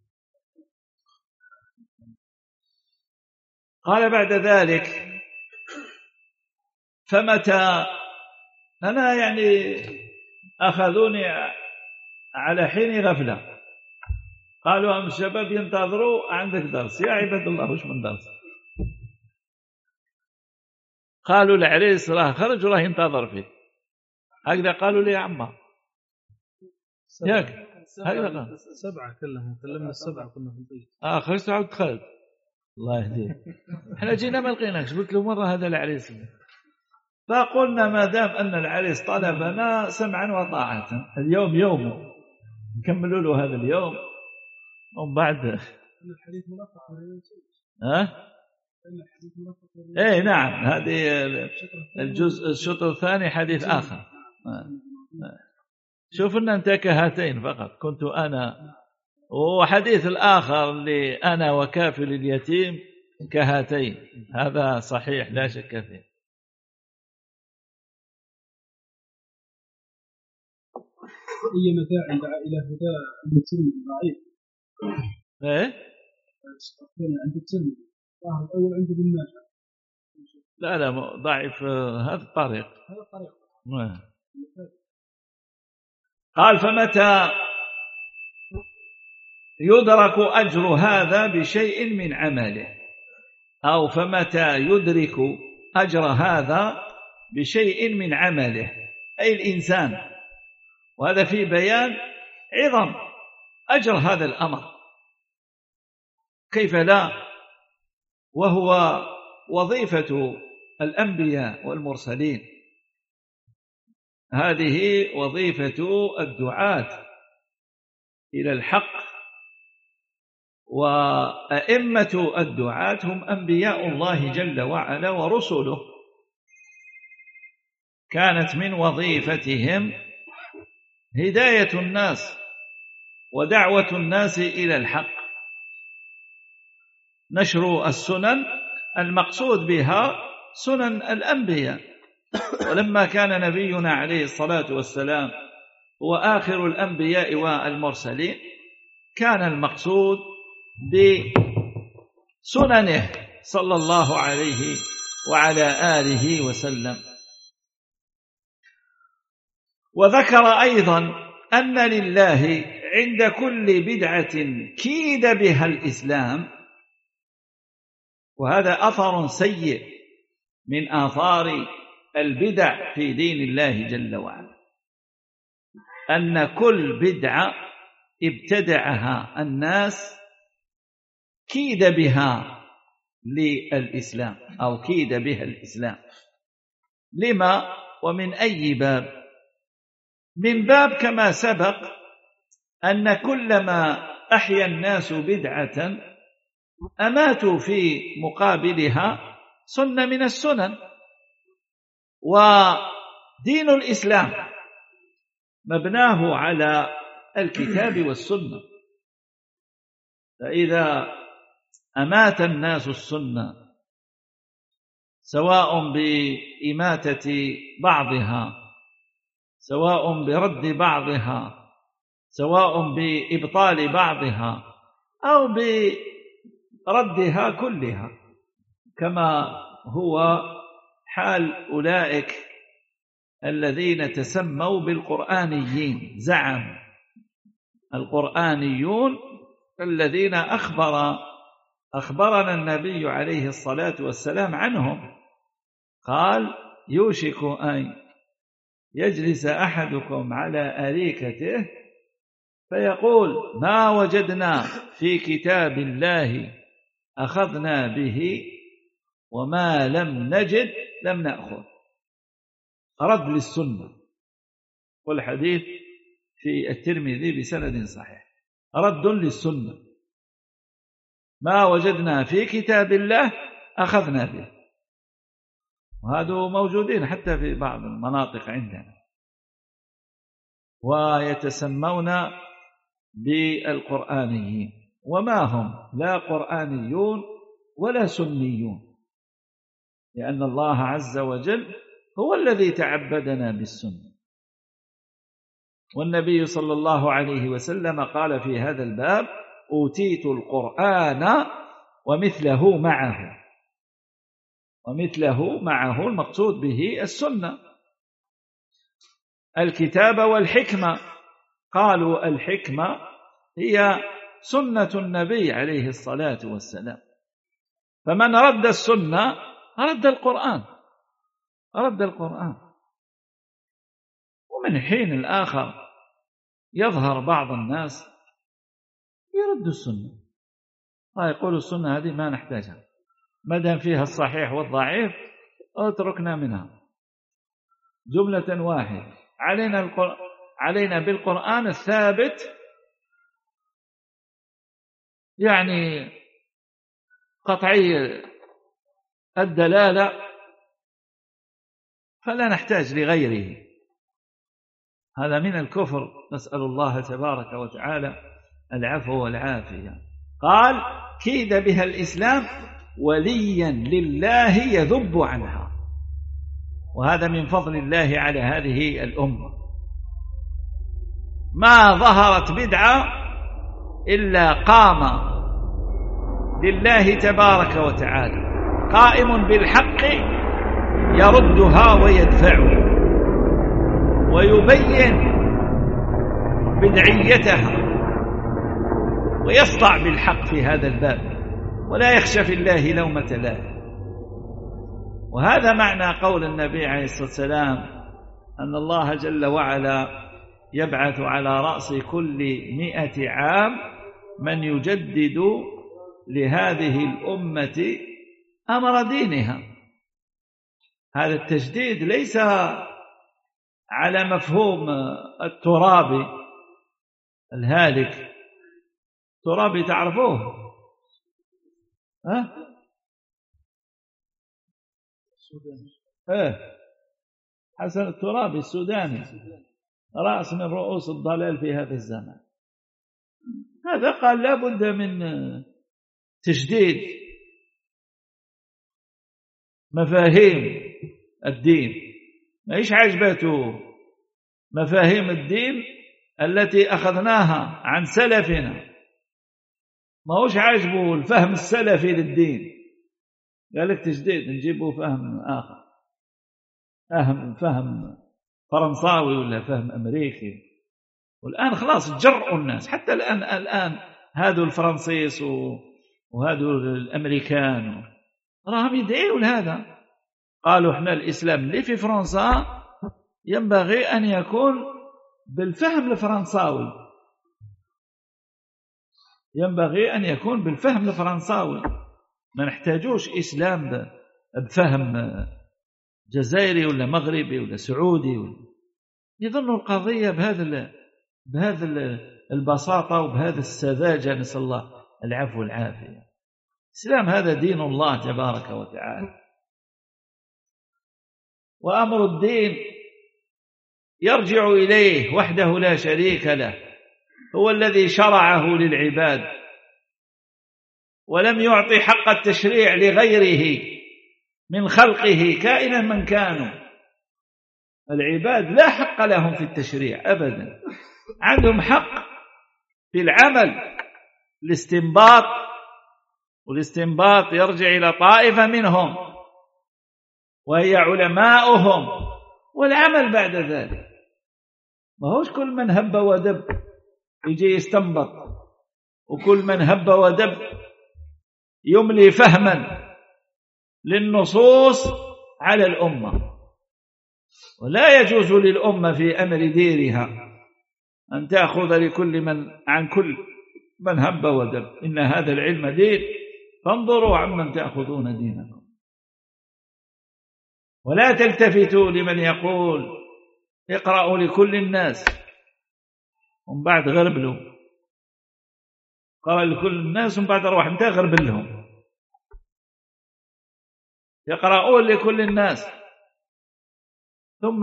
قال بعد ذلك: فمتى، أنا يعني أخذوني على حين غفلة، قالوا أم الشباب ينتظروا عندك درس. يا عباد الله وش من درس؟ قالوا العريس راه خرج وراه ينتظر فيه. هكذا قالوا لي يا عمار. ياك هكذا قال. سبعة كلهم كلمنا السبعة كنا في البيت. آه خرجت وعود دخلت. الله يهديك. احنا جينا ما لقيناكش. قلت له مرة هذا العريس. فقلنا ما دام أن العريس طلبنا سمعا وطاعة، اليوم يومه نكملوا له هذا اليوم ومن بعد. الحديث ملخص ها؟ ايه نعم، هذه الجزء الشطر الثاني حديث آخر. شوف ان انت كهاتين فقط، كنت انا، وحديث الآخر اللي انا وكافل اليتيم كهاتين، هذا صحيح لا شك فيه. أي متاع دعا إلى هدى عند الترمذي ضعيف. إيه؟ عند الترمذي الظاهر الأول عند ابن ماجه. لا لا ضعيف هذا الطريق. هذا الطريق. قال: فمتى يدرك أجر هذا بشيء من عمله، أو فمتى يدرك أجر هذا بشيء من عمله، أي الإنسان. وهذا في بيان عظم أجر هذا الأمر، كيف لا، وهو وظيفة الأنبياء والمرسلين. هذه وظيفة الدعاة إلى الحق، وأئمة الدعاة هم أنبياء الله جل وعلا ورسله. كانت من وظيفتهم هداية الناس ودعوة الناس إلى الحق، نشر السنن المقصود بها سنن الأنبياء. ولما كان نبينا عليه الصلاة والسلام هو آخر الأنبياء والمرسلين، كان المقصود بسننه صلى الله عليه وعلى آله وسلم. وذكر أيضا أن لله عند كل بدعة كيد بها الإسلام، وهذا أثر سيء من آثار البدع في دين الله جل وعلا، أن كل بدعة ابتدعها الناس كيد بها للإسلام أو كيد بها الإسلام. لما ومن أي باب؟ من باب كما سبق أن كلما أحيا الناس بدعة أماتوا في مقابلها سنة من السنن. ودين الإسلام مبناه على الكتاب والسنة، فإذا أمات الناس السنة سواء بإماتة بعضها، سواء برد بعضها، سواء بإبطال بعضها، أو بردها كلها، كما هو حال أولئك الذين تسموا بالقرآنيين. زعم القرآنيون الذين أخبر أخبرنا النبي عليه الصلاة والسلام عنهم، قال: يوشك أن يجلس أحدكم على أريكته فيقول: ما وجدنا في كتاب الله أخذنا به وما لم نجد لم نأخذ. رد للسنة، والحديث في الترمذي بسند صحيح، رد للسنة. ما وجدنا في كتاب الله أخذنا به، وهذا موجودين حتى في بعض المناطق عندنا، ويتسمون بالقرآنيين، وما هم لا قرآنيون ولا سنيون، لأن الله عز وجل هو الذي تعبدنا بالسنة. والنبي صلى الله عليه وسلم قال في هذا الباب: أوتيت القرآن ومثله معه. ومثله معه المقصود به السنة، الكتاب والحكمة. قالوا الحكمة هي سنة النبي عليه الصلاة والسلام، فمن رد السنة رد القرآن، رد القرآن. ومن حين الآخر يظهر بعض الناس يرد السنة، يقول السنة هذه ما نحتاجها، ما دام فيها الصحيح والضعيف اتركنا منها جملة واحدة. علينا القر... علينا بالقرآن الثابت، يعني قطعي الدلالة، فلا نحتاج لغيره. هذا من الكفر، نسأل الله تبارك وتعالى العفو والعافية. قال: كيد بها الإسلام وليا لله يذب عنها. وهذا من فضل الله على هذه الأمة، ما ظهرت بدعة إلا قام لله تبارك وتعالى قائم بالحق يردها ويدفعها ويبين بدعيتها ويصدع بالحق في هذا الباب، ولا يخشى في الله لومة لائم. وهذا معنى قول النبي عليه الصلاة والسلام أن الله جل وعلا يبعث على رأس كل مئة عام من يجدد لهذه الأمة أمر دينها. هذا التجديد ليس على مفهوم الترابي الهالك. الترابي تعرفوه؟ ها؟ ايه، حسن الترابي السوداني، رأس من رؤوس الضلال في هذا الزمان. هذا قال لا بد من تجديد مفاهيم الدين، ما إيش عجبته مفاهيم الدين التي أخذناها عن سلفنا، ما هوش عاجبه الفهم السلفي للدين، قال لك تجديد نجيبه فهم آخر، فهم فهم فرنساوي ولا فهم أمريكي. والآن خلاص جرؤوا الناس، حتى الآن الآن هذو الفرنسيس وهذو الأمريكان راهم يدعوا لهذا، قالوا احنا الإسلام اللي في فرنسا ينبغي أن يكون بالفهم الفرنساوي، ينبغي أن يكون بالفهم الفرنساوي، ما نحتاجوش إسلام بفهم جزائري ولا مغربي ولا سعودي ولا. يظنوا القضية بهذا بهذا البساطة وبهذا السذاجة، نسأل الله العفو والعافية. الإسلام هذا دين الله تبارك وتعالى، وأمر الدين يرجع إليه وحده لا شريك له، هو الذي شرعه للعباد ولم يعطي حق التشريع لغيره من خلقه كائنا من كانوا. العباد لا حق لهم في التشريع أبدا، عندهم حق في العمل، الاستنباط، والاستنباط يرجع إلى طائفة منهم وهي علماؤهم، والعمل بعد ذلك. ما هوش كل من هب ودب يجي يستنبط، وكل من هب ودب يملي فهما للنصوص على الأمة. ولا يجوز للأمة في أمر ديرها أن تأخذ لكل من عن كل من هب ودب، إن هذا العلم دين فانظروا عمن تأخذون دينكم. ولا تلتفتوا لمن يقول اقرأوا لكل الناس ومن بعد غربلوا، قال لكل الناس ومن بعد روح انت غربل لهم. يقرؤون لكل الناس ثم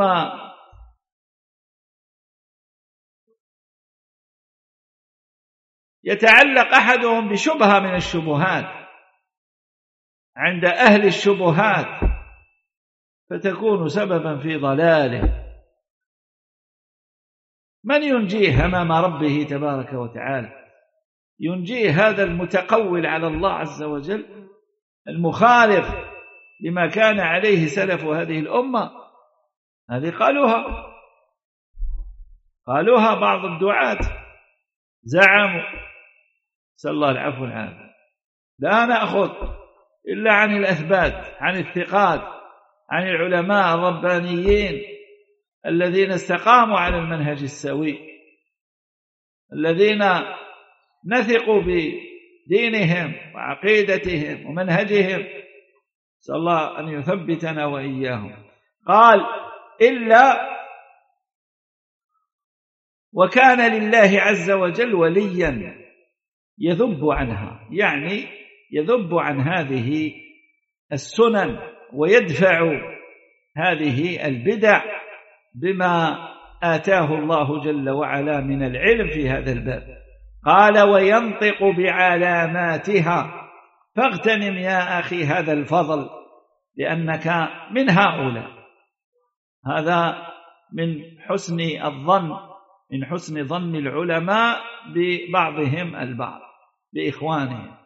يتعلق أحدهم بشبهة من الشبهات عند أهل الشبهات فتكون سببا في ضلاله. من ينجيه أمام ربه تبارك وتعالى؟ ينجيه هذا المتقول على الله عز وجل المخالف لما كان عليه سلف هذه الأمة. هذه قالوها قالوها بعض الدعاة، زعموا، نسأل الله العفو والعافية، لا نأخذ إلا عن الأثبات، عن الثقات، عن العلماء الربانيين الذين استقاموا على المنهج السوي، الذين نثقوا بدينهم وعقيدتهم ومنهجهم، نسأل الله أن يثبتنا وإياهم. قال إلا وكان لله عز وجل وليا يذب عنها، يعني يذب عن هذه السنن ويدفع هذه البدع بما آتاه الله جل وعلا من العلم في هذا الباب. قال وينطق بعلاماتها، فاغتنم يا أخي هذا الفضل لأنك من هؤلاء. هذا من حسن الظن من حسن ظن العلماء ببعضهم البعض، بإخوانهم،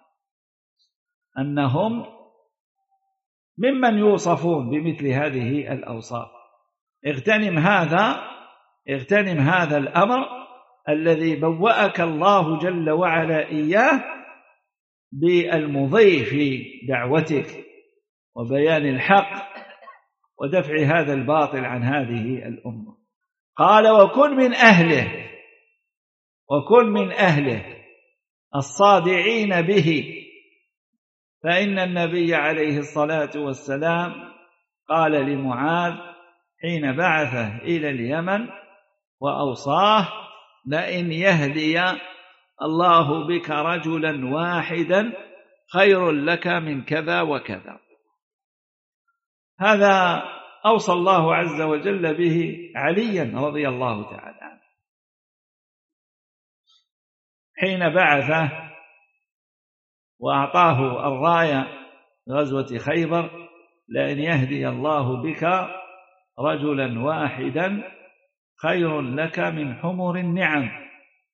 أنهم ممن يوصفون بمثل هذه الأوصاف. اغتنم هذا اغتنم هذا الأمر الذي بوأك الله جل وعلا إياه بالمضي في دعوتك وبيان الحق ودفع هذا الباطل عن هذه الأمة. قال وكن من أهله وكن من أهله الصادعين به، فإن النبي عليه الصلاة والسلام قال لمعاذ حين بعثه إلى اليمن وأوصاه لئن يهدي الله بك رجلا واحدا خير لك من كذا وكذا. هذا أوصى الله عز وجل به عليا رضي الله تعالى عنه حين بعثه وأعطاه الراية غزوة خيبر، لئن يهدي الله بك رجلا واحدا خير لك من حمر النعم.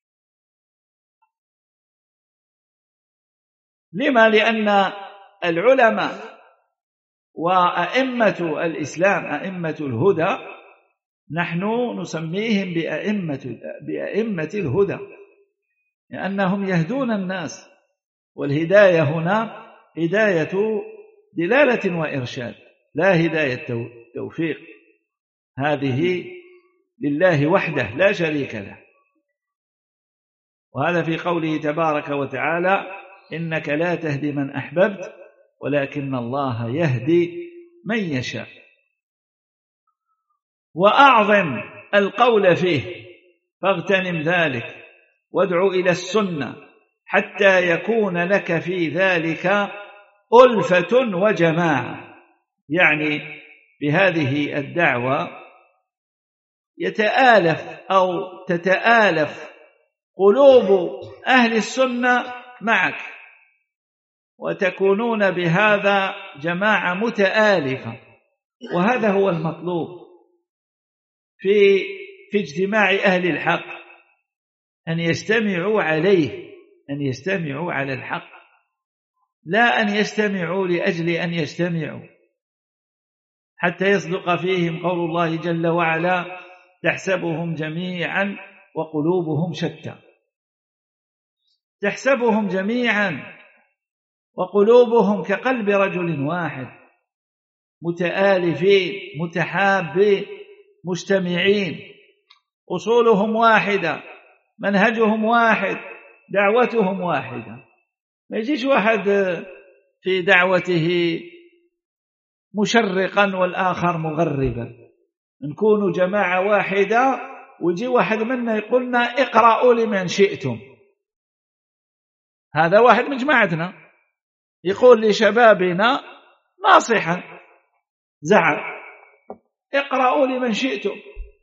لما؟ لأن العلماء وأئمة الإسلام أئمة الهدى نحن نسميهم بأئمة, بأئمة الهدى، لأنهم يهدون الناس، والهداية هنا هداية دلالة وإرشاد لا هداية توفيق، هذه لله وحده لا شريك له. وهذا في قوله تبارك وتعالى: إنك لا تهدي من أحببت ولكن الله يهدي من يشاء. وأعظم القول فيه فاغتنم ذلك وادع إلى السنة حتى يكون لك في ذلك ألفة وجماعة، يعني بهذه الدعوة يتآلف أو تتآلف قلوب أهل السنة معك، وتكونون بهذا جماعة متآلفة. وهذا هو المطلوب في في اجتماع أهل الحق، أن يجتمعوا عليه، أن يجتمعوا على الحق، لا أن يجتمعوا لأجل أن يجتمعوا، حتى يصدق فيهم قول الله جل وعلا: تحسبهم جميعا وقلوبهم شتى. تحسبهم جميعا وقلوبهم كقلب رجل واحد، متآلفين متحابين مجتمعين، أصولهم واحدة، منهجهم واحد، دعوتهم واحدة. ما يجيش واحد في دعوته مشرقا والآخر مغربا، نكون جماعة واحدة ويجي واحد منا يقولنا اقرأوا لمن شئتم. هذا واحد من جماعتنا يقول لشبابنا ناصحا زعل: اقرأوا لمن شئتم،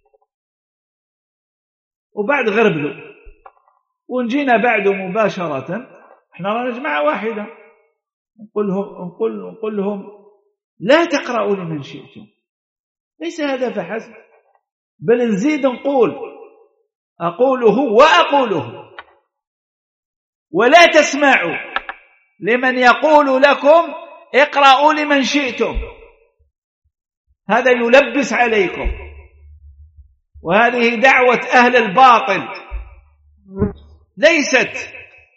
وبعد غربلوا، ونجينا بعده مباشرة احنا رانا جماعة واحدة نقول لهم, نقول, نقول لهم لا تقرأوا لمن شئتم. ليس هذا فحسب، بل نزيد نقول أقوله وأقوله، ولا تسمعوا لمن يقول لكم اقرأوا لمن شئتم، هذا يلبس عليكم، وهذه دعوة أهل الباطل، ليست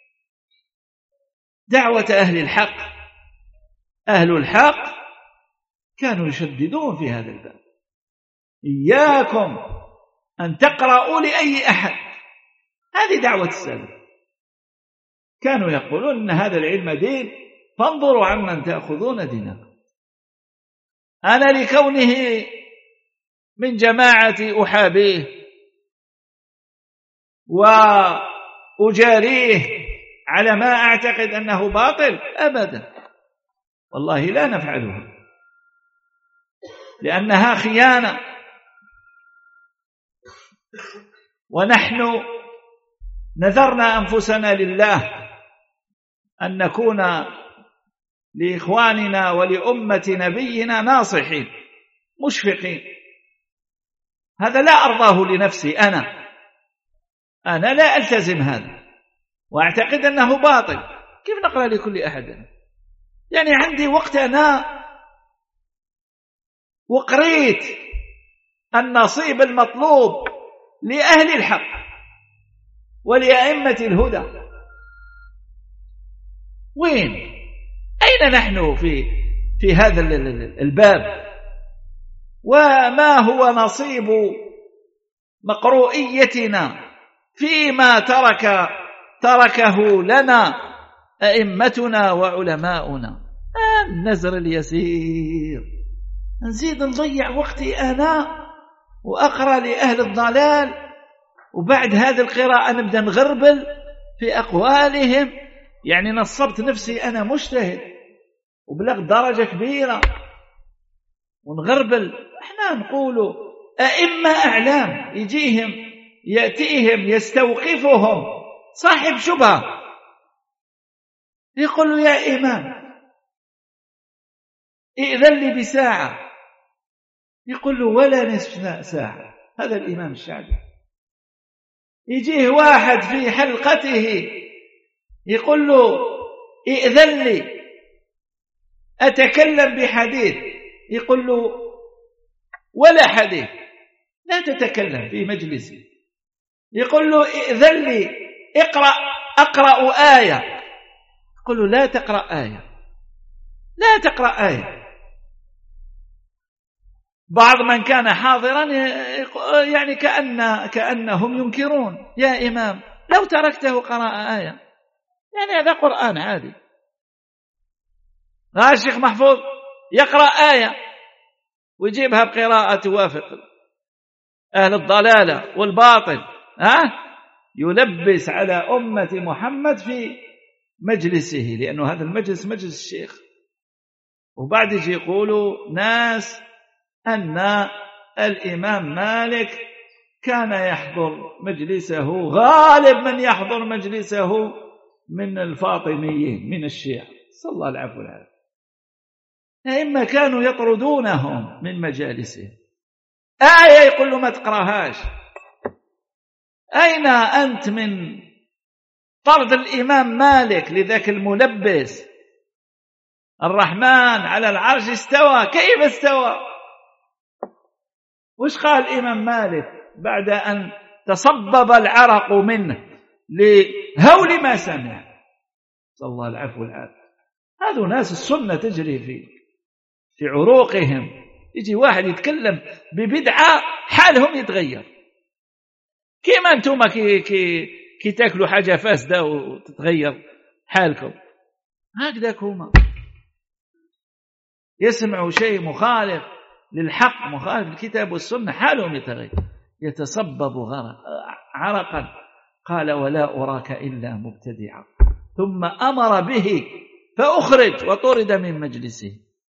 دعوة أهل الحق. أهل الحق كانوا يشددون في هذا الباب: إياكم أن تقرأوا لأي أحد. هذه دعوة السلف، كانوا يقولون إن هذا العلم دين، فانظروا عمن تأخذون دينكم. أنا لكونه من جماعة أحابيه وأجاريه على ما أعتقد أنه باطل؟ أبدا، والله لا نفعله، لأنها خيانة. ونحن نذرنا أنفسنا لله أن نكون لإخواننا ولأمة نبينا ناصحين مشفقين. هذا لا أرضاه لنفسي، أنا أنا لا ألتزم هذا وأعتقد أنه باطل. كيف نقرأ لكل أحد؟ يعني عندي وقت أنا وقريت النصيب المطلوب لأهل الحق ولأئمة الهدى. وين؟ أين نحن في في هذا الباب؟ وما هو نصيب مقروئيتنا فيما ترك تركه لنا أئمتنا وعلماؤنا؟ النزر اليسير، نزيد نضيع وقتي أنا وأقرأ لأهل الضلال، وبعد هذه القراءة نبدأ نغربل في أقوالهم. يعني نصبت نفسي أنا مجتهد وبلغ درجة كبيرة ونغربل. احنا نقول أئمة أعلام، يجيهم يأتيهم يستوقفهم صاحب شبهة يقول له: يا إمام ائذن لي بساعة. يقول له: ولا نصف ساعة، هذا الإمام الشعبي. يجيه واحد في حلقته يقول له ائذن لي أتكلم بحديث، يقول له ولا حديث، لا تتكلم في مجلسي. يقول له ائذن لي اقرأ أقرأ آية، يقول له لا تقرأ آية، لا تقرأ آية. بعض من كان حاضرا يعني كأن كأنهم ينكرون، يا إمام لو تركته قراءة آية، يعني هذا قرآن عادي. هذا الشيخ محفوظ يقرأ آية ويجيبها بقراءة توافق أهل الضلالة والباطل، ها يلبس على أمة محمد في مجلسه، لأنه هذا المجلس مجلس الشيخ. وبعد يجي يقولوا ناس أن الإمام مالك كان يحضر مجلسه، غالب من يحضر مجلسه من الفاطميين من الشيعة، صلى الله العفو والعافية، أئمة كانوا يطردونهم من مجالسهم. آية يقول له ما تقراهاش. أين أنت من طرد الإمام مالك لذاك الملبس؟ الرحمن على العرش استوى، كيف استوى؟ وش قال الإمام مالك بعد أن تصبب العرق منه لهول ما سمع؟ صلى الله العفو والعافية. هذو ناس السنة تجري في في عروقهم. يجي واحد يتكلم ببدعة حالهم يتغير. كيما أنتم كي, كي, كي تاكلوا حاجة فاسدة وتتغير حالكم، هكذا كوما يسمعوا شيء مخالف للحق، مخالف للكتاب والسنة، حالهم يتغير، يتصبب عرقا. قال ولا أراك إلا مبتدعا، ثم أمر به فأخرج وطرد من مجلسه.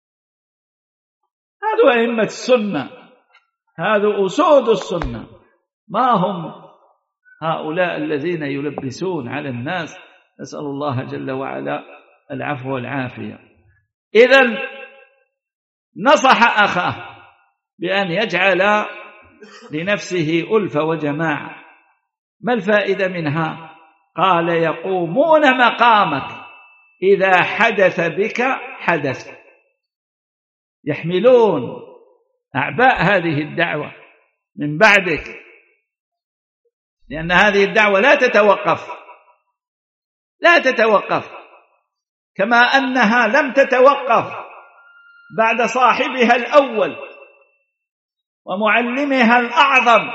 هذا أئمة السنة، هذا أسود السنة، ما هم هؤلاء الذين يلبسون على الناس. نسأل الله جل وعلا العفو والعافية. إذن نصح أخاه بأن يجعل لنفسه ألفة وجماعة. ما الفائدة منها؟ قال يقومون مقامك إذا حدث بك حدث، يحملون أعباء هذه الدعوة من بعدك، لأن هذه الدعوة لا تتوقف، لا تتوقف، كما أنها لم تتوقف بعد صاحبها الأول ومعلمها الأعظم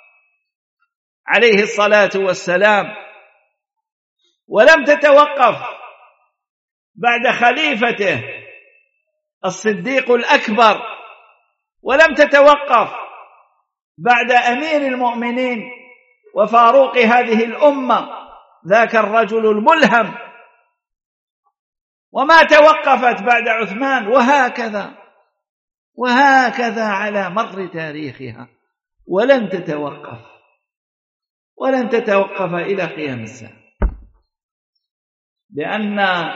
عليه الصلاة والسلام، ولم تتوقف بعد خليفته الصديق الأكبر، ولم تتوقف بعد أمير المؤمنين وفاروق هذه الأمة ذاك الرجل الملهم، وما توقفت بعد عثمان، وهكذا وهكذا على مر تاريخها، ولن تتوقف ولن تتوقف إلى قيام الساعة، لأن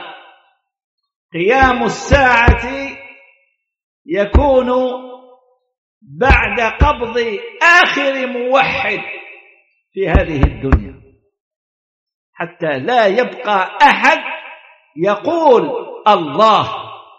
قيام الساعة يكون بعد قبض آخر موحد في هذه الدنيا، حتى لا يبقى أحد يقول الله.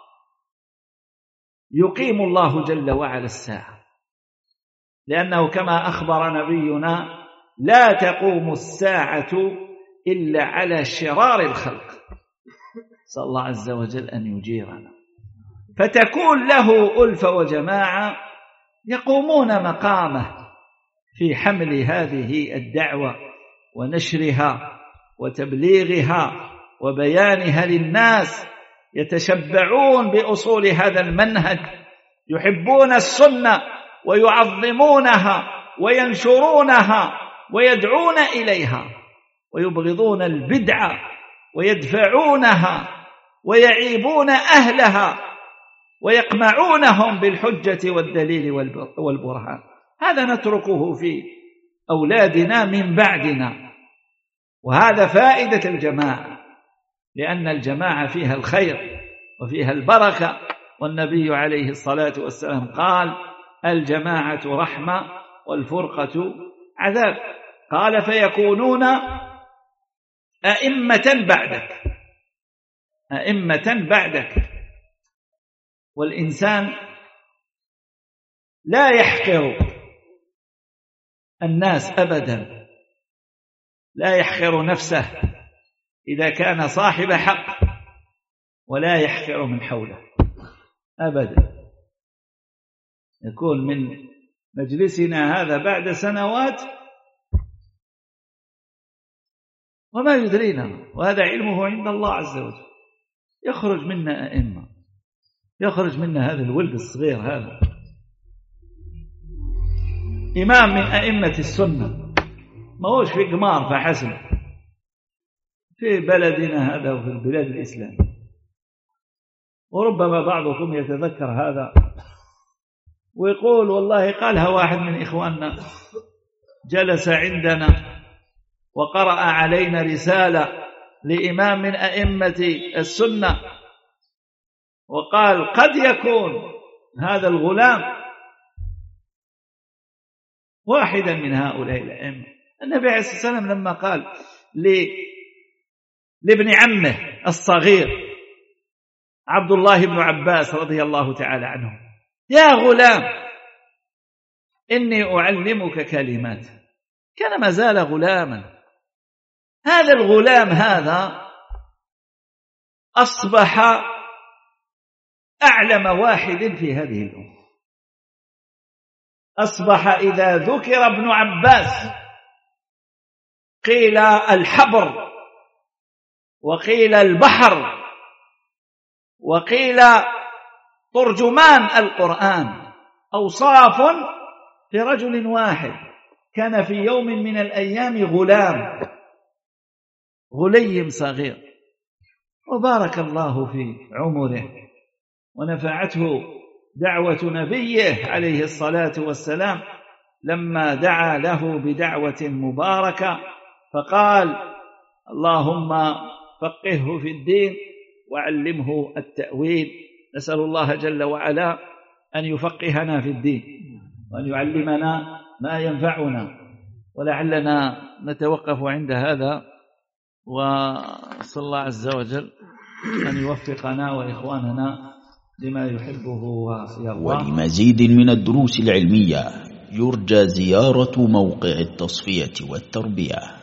يقيم الله جل وعلا الساعة، لأنه كما أخبر نبينا لا تقوم الساعة إلا على شرار الخلق. صلى الله عز وجل أن يجيرنا، فتكون له ألفة وجماعة يقومون مقامه في حمل هذه الدعوة ونشرها وتبليغها وبيانها للناس، يتشبعون بأصول هذا المنهج، يحبون السنة ويعظمونها وينشرونها ويدعون إليها، ويبغضون البدعة ويدفعونها ويعيبون أهلها ويقمعونهم بالحجة والدليل والبرهان. هذا نتركه في أولادنا من بعدنا، وهذا فائدة الجماعة، لأن الجماعة فيها الخير وفيها البركة، والنبي عليه الصلاة والسلام قال الجماعة رحمة والفرقة عذاب. قال فيكونون أئمة بعدك، أئمة بعدك. والإنسان لا يحقر الناس أبدا، لا يحقر نفسه إذا كان صاحب حق، ولا يحقر من حوله أبدا. يكون من مجلسنا هذا بعد سنوات وما يدرينا، وهذا علمه عند الله عز وجل. يخرج منا أئمة، يخرج منا هذا الولد الصغير هذا إمام من أئمة السنة، ما هوش في قمار فحسب، في بلدنا هذا وفي البلاد الإسلامية. وربما بعضكم يتذكر هذا ويقول والله قالها واحد من إخواننا، جلس عندنا وقرأ علينا رسالة لإمام من أئمة السنة وقال قد يكون هذا الغلام واحدا من هؤلاء الأئمة. النبي عليه الصلاة والسلام لما قال لابن عمه الصغير عبد الله بن عباس رضي الله تعالى عنه: يا غلام إني أعلمك كلمات، كان ما زال غلاما. هذا الغلام هذا أصبح أعلم واحد في هذه الأمة، أصبح إذا ذكر ابن عباس قيل الحبر، وقيل البحر، وقيل ترجمان القرآن، أوصاف في رجل واحد. كان في يوم من الأيام غلام غليم صغير، وبارك الله في عمره ونفعته دعوة نبيه عليه الصلاة والسلام لما دعا له بدعوة مباركة فقال: اللهم فقهه في الدين وعلمه التأويل. نسأل الله جل وعلا أن يفقهنا في الدين وأن يعلمنا ما ينفعنا. ولعلنا نتوقف عند هذا، وصلى الله عز وجل أن يوفقنا وإخواننا لما يحبه ويرضاه. ولمزيد من الدروس العلمية يرجى زيارة موقع التصفية والتربية.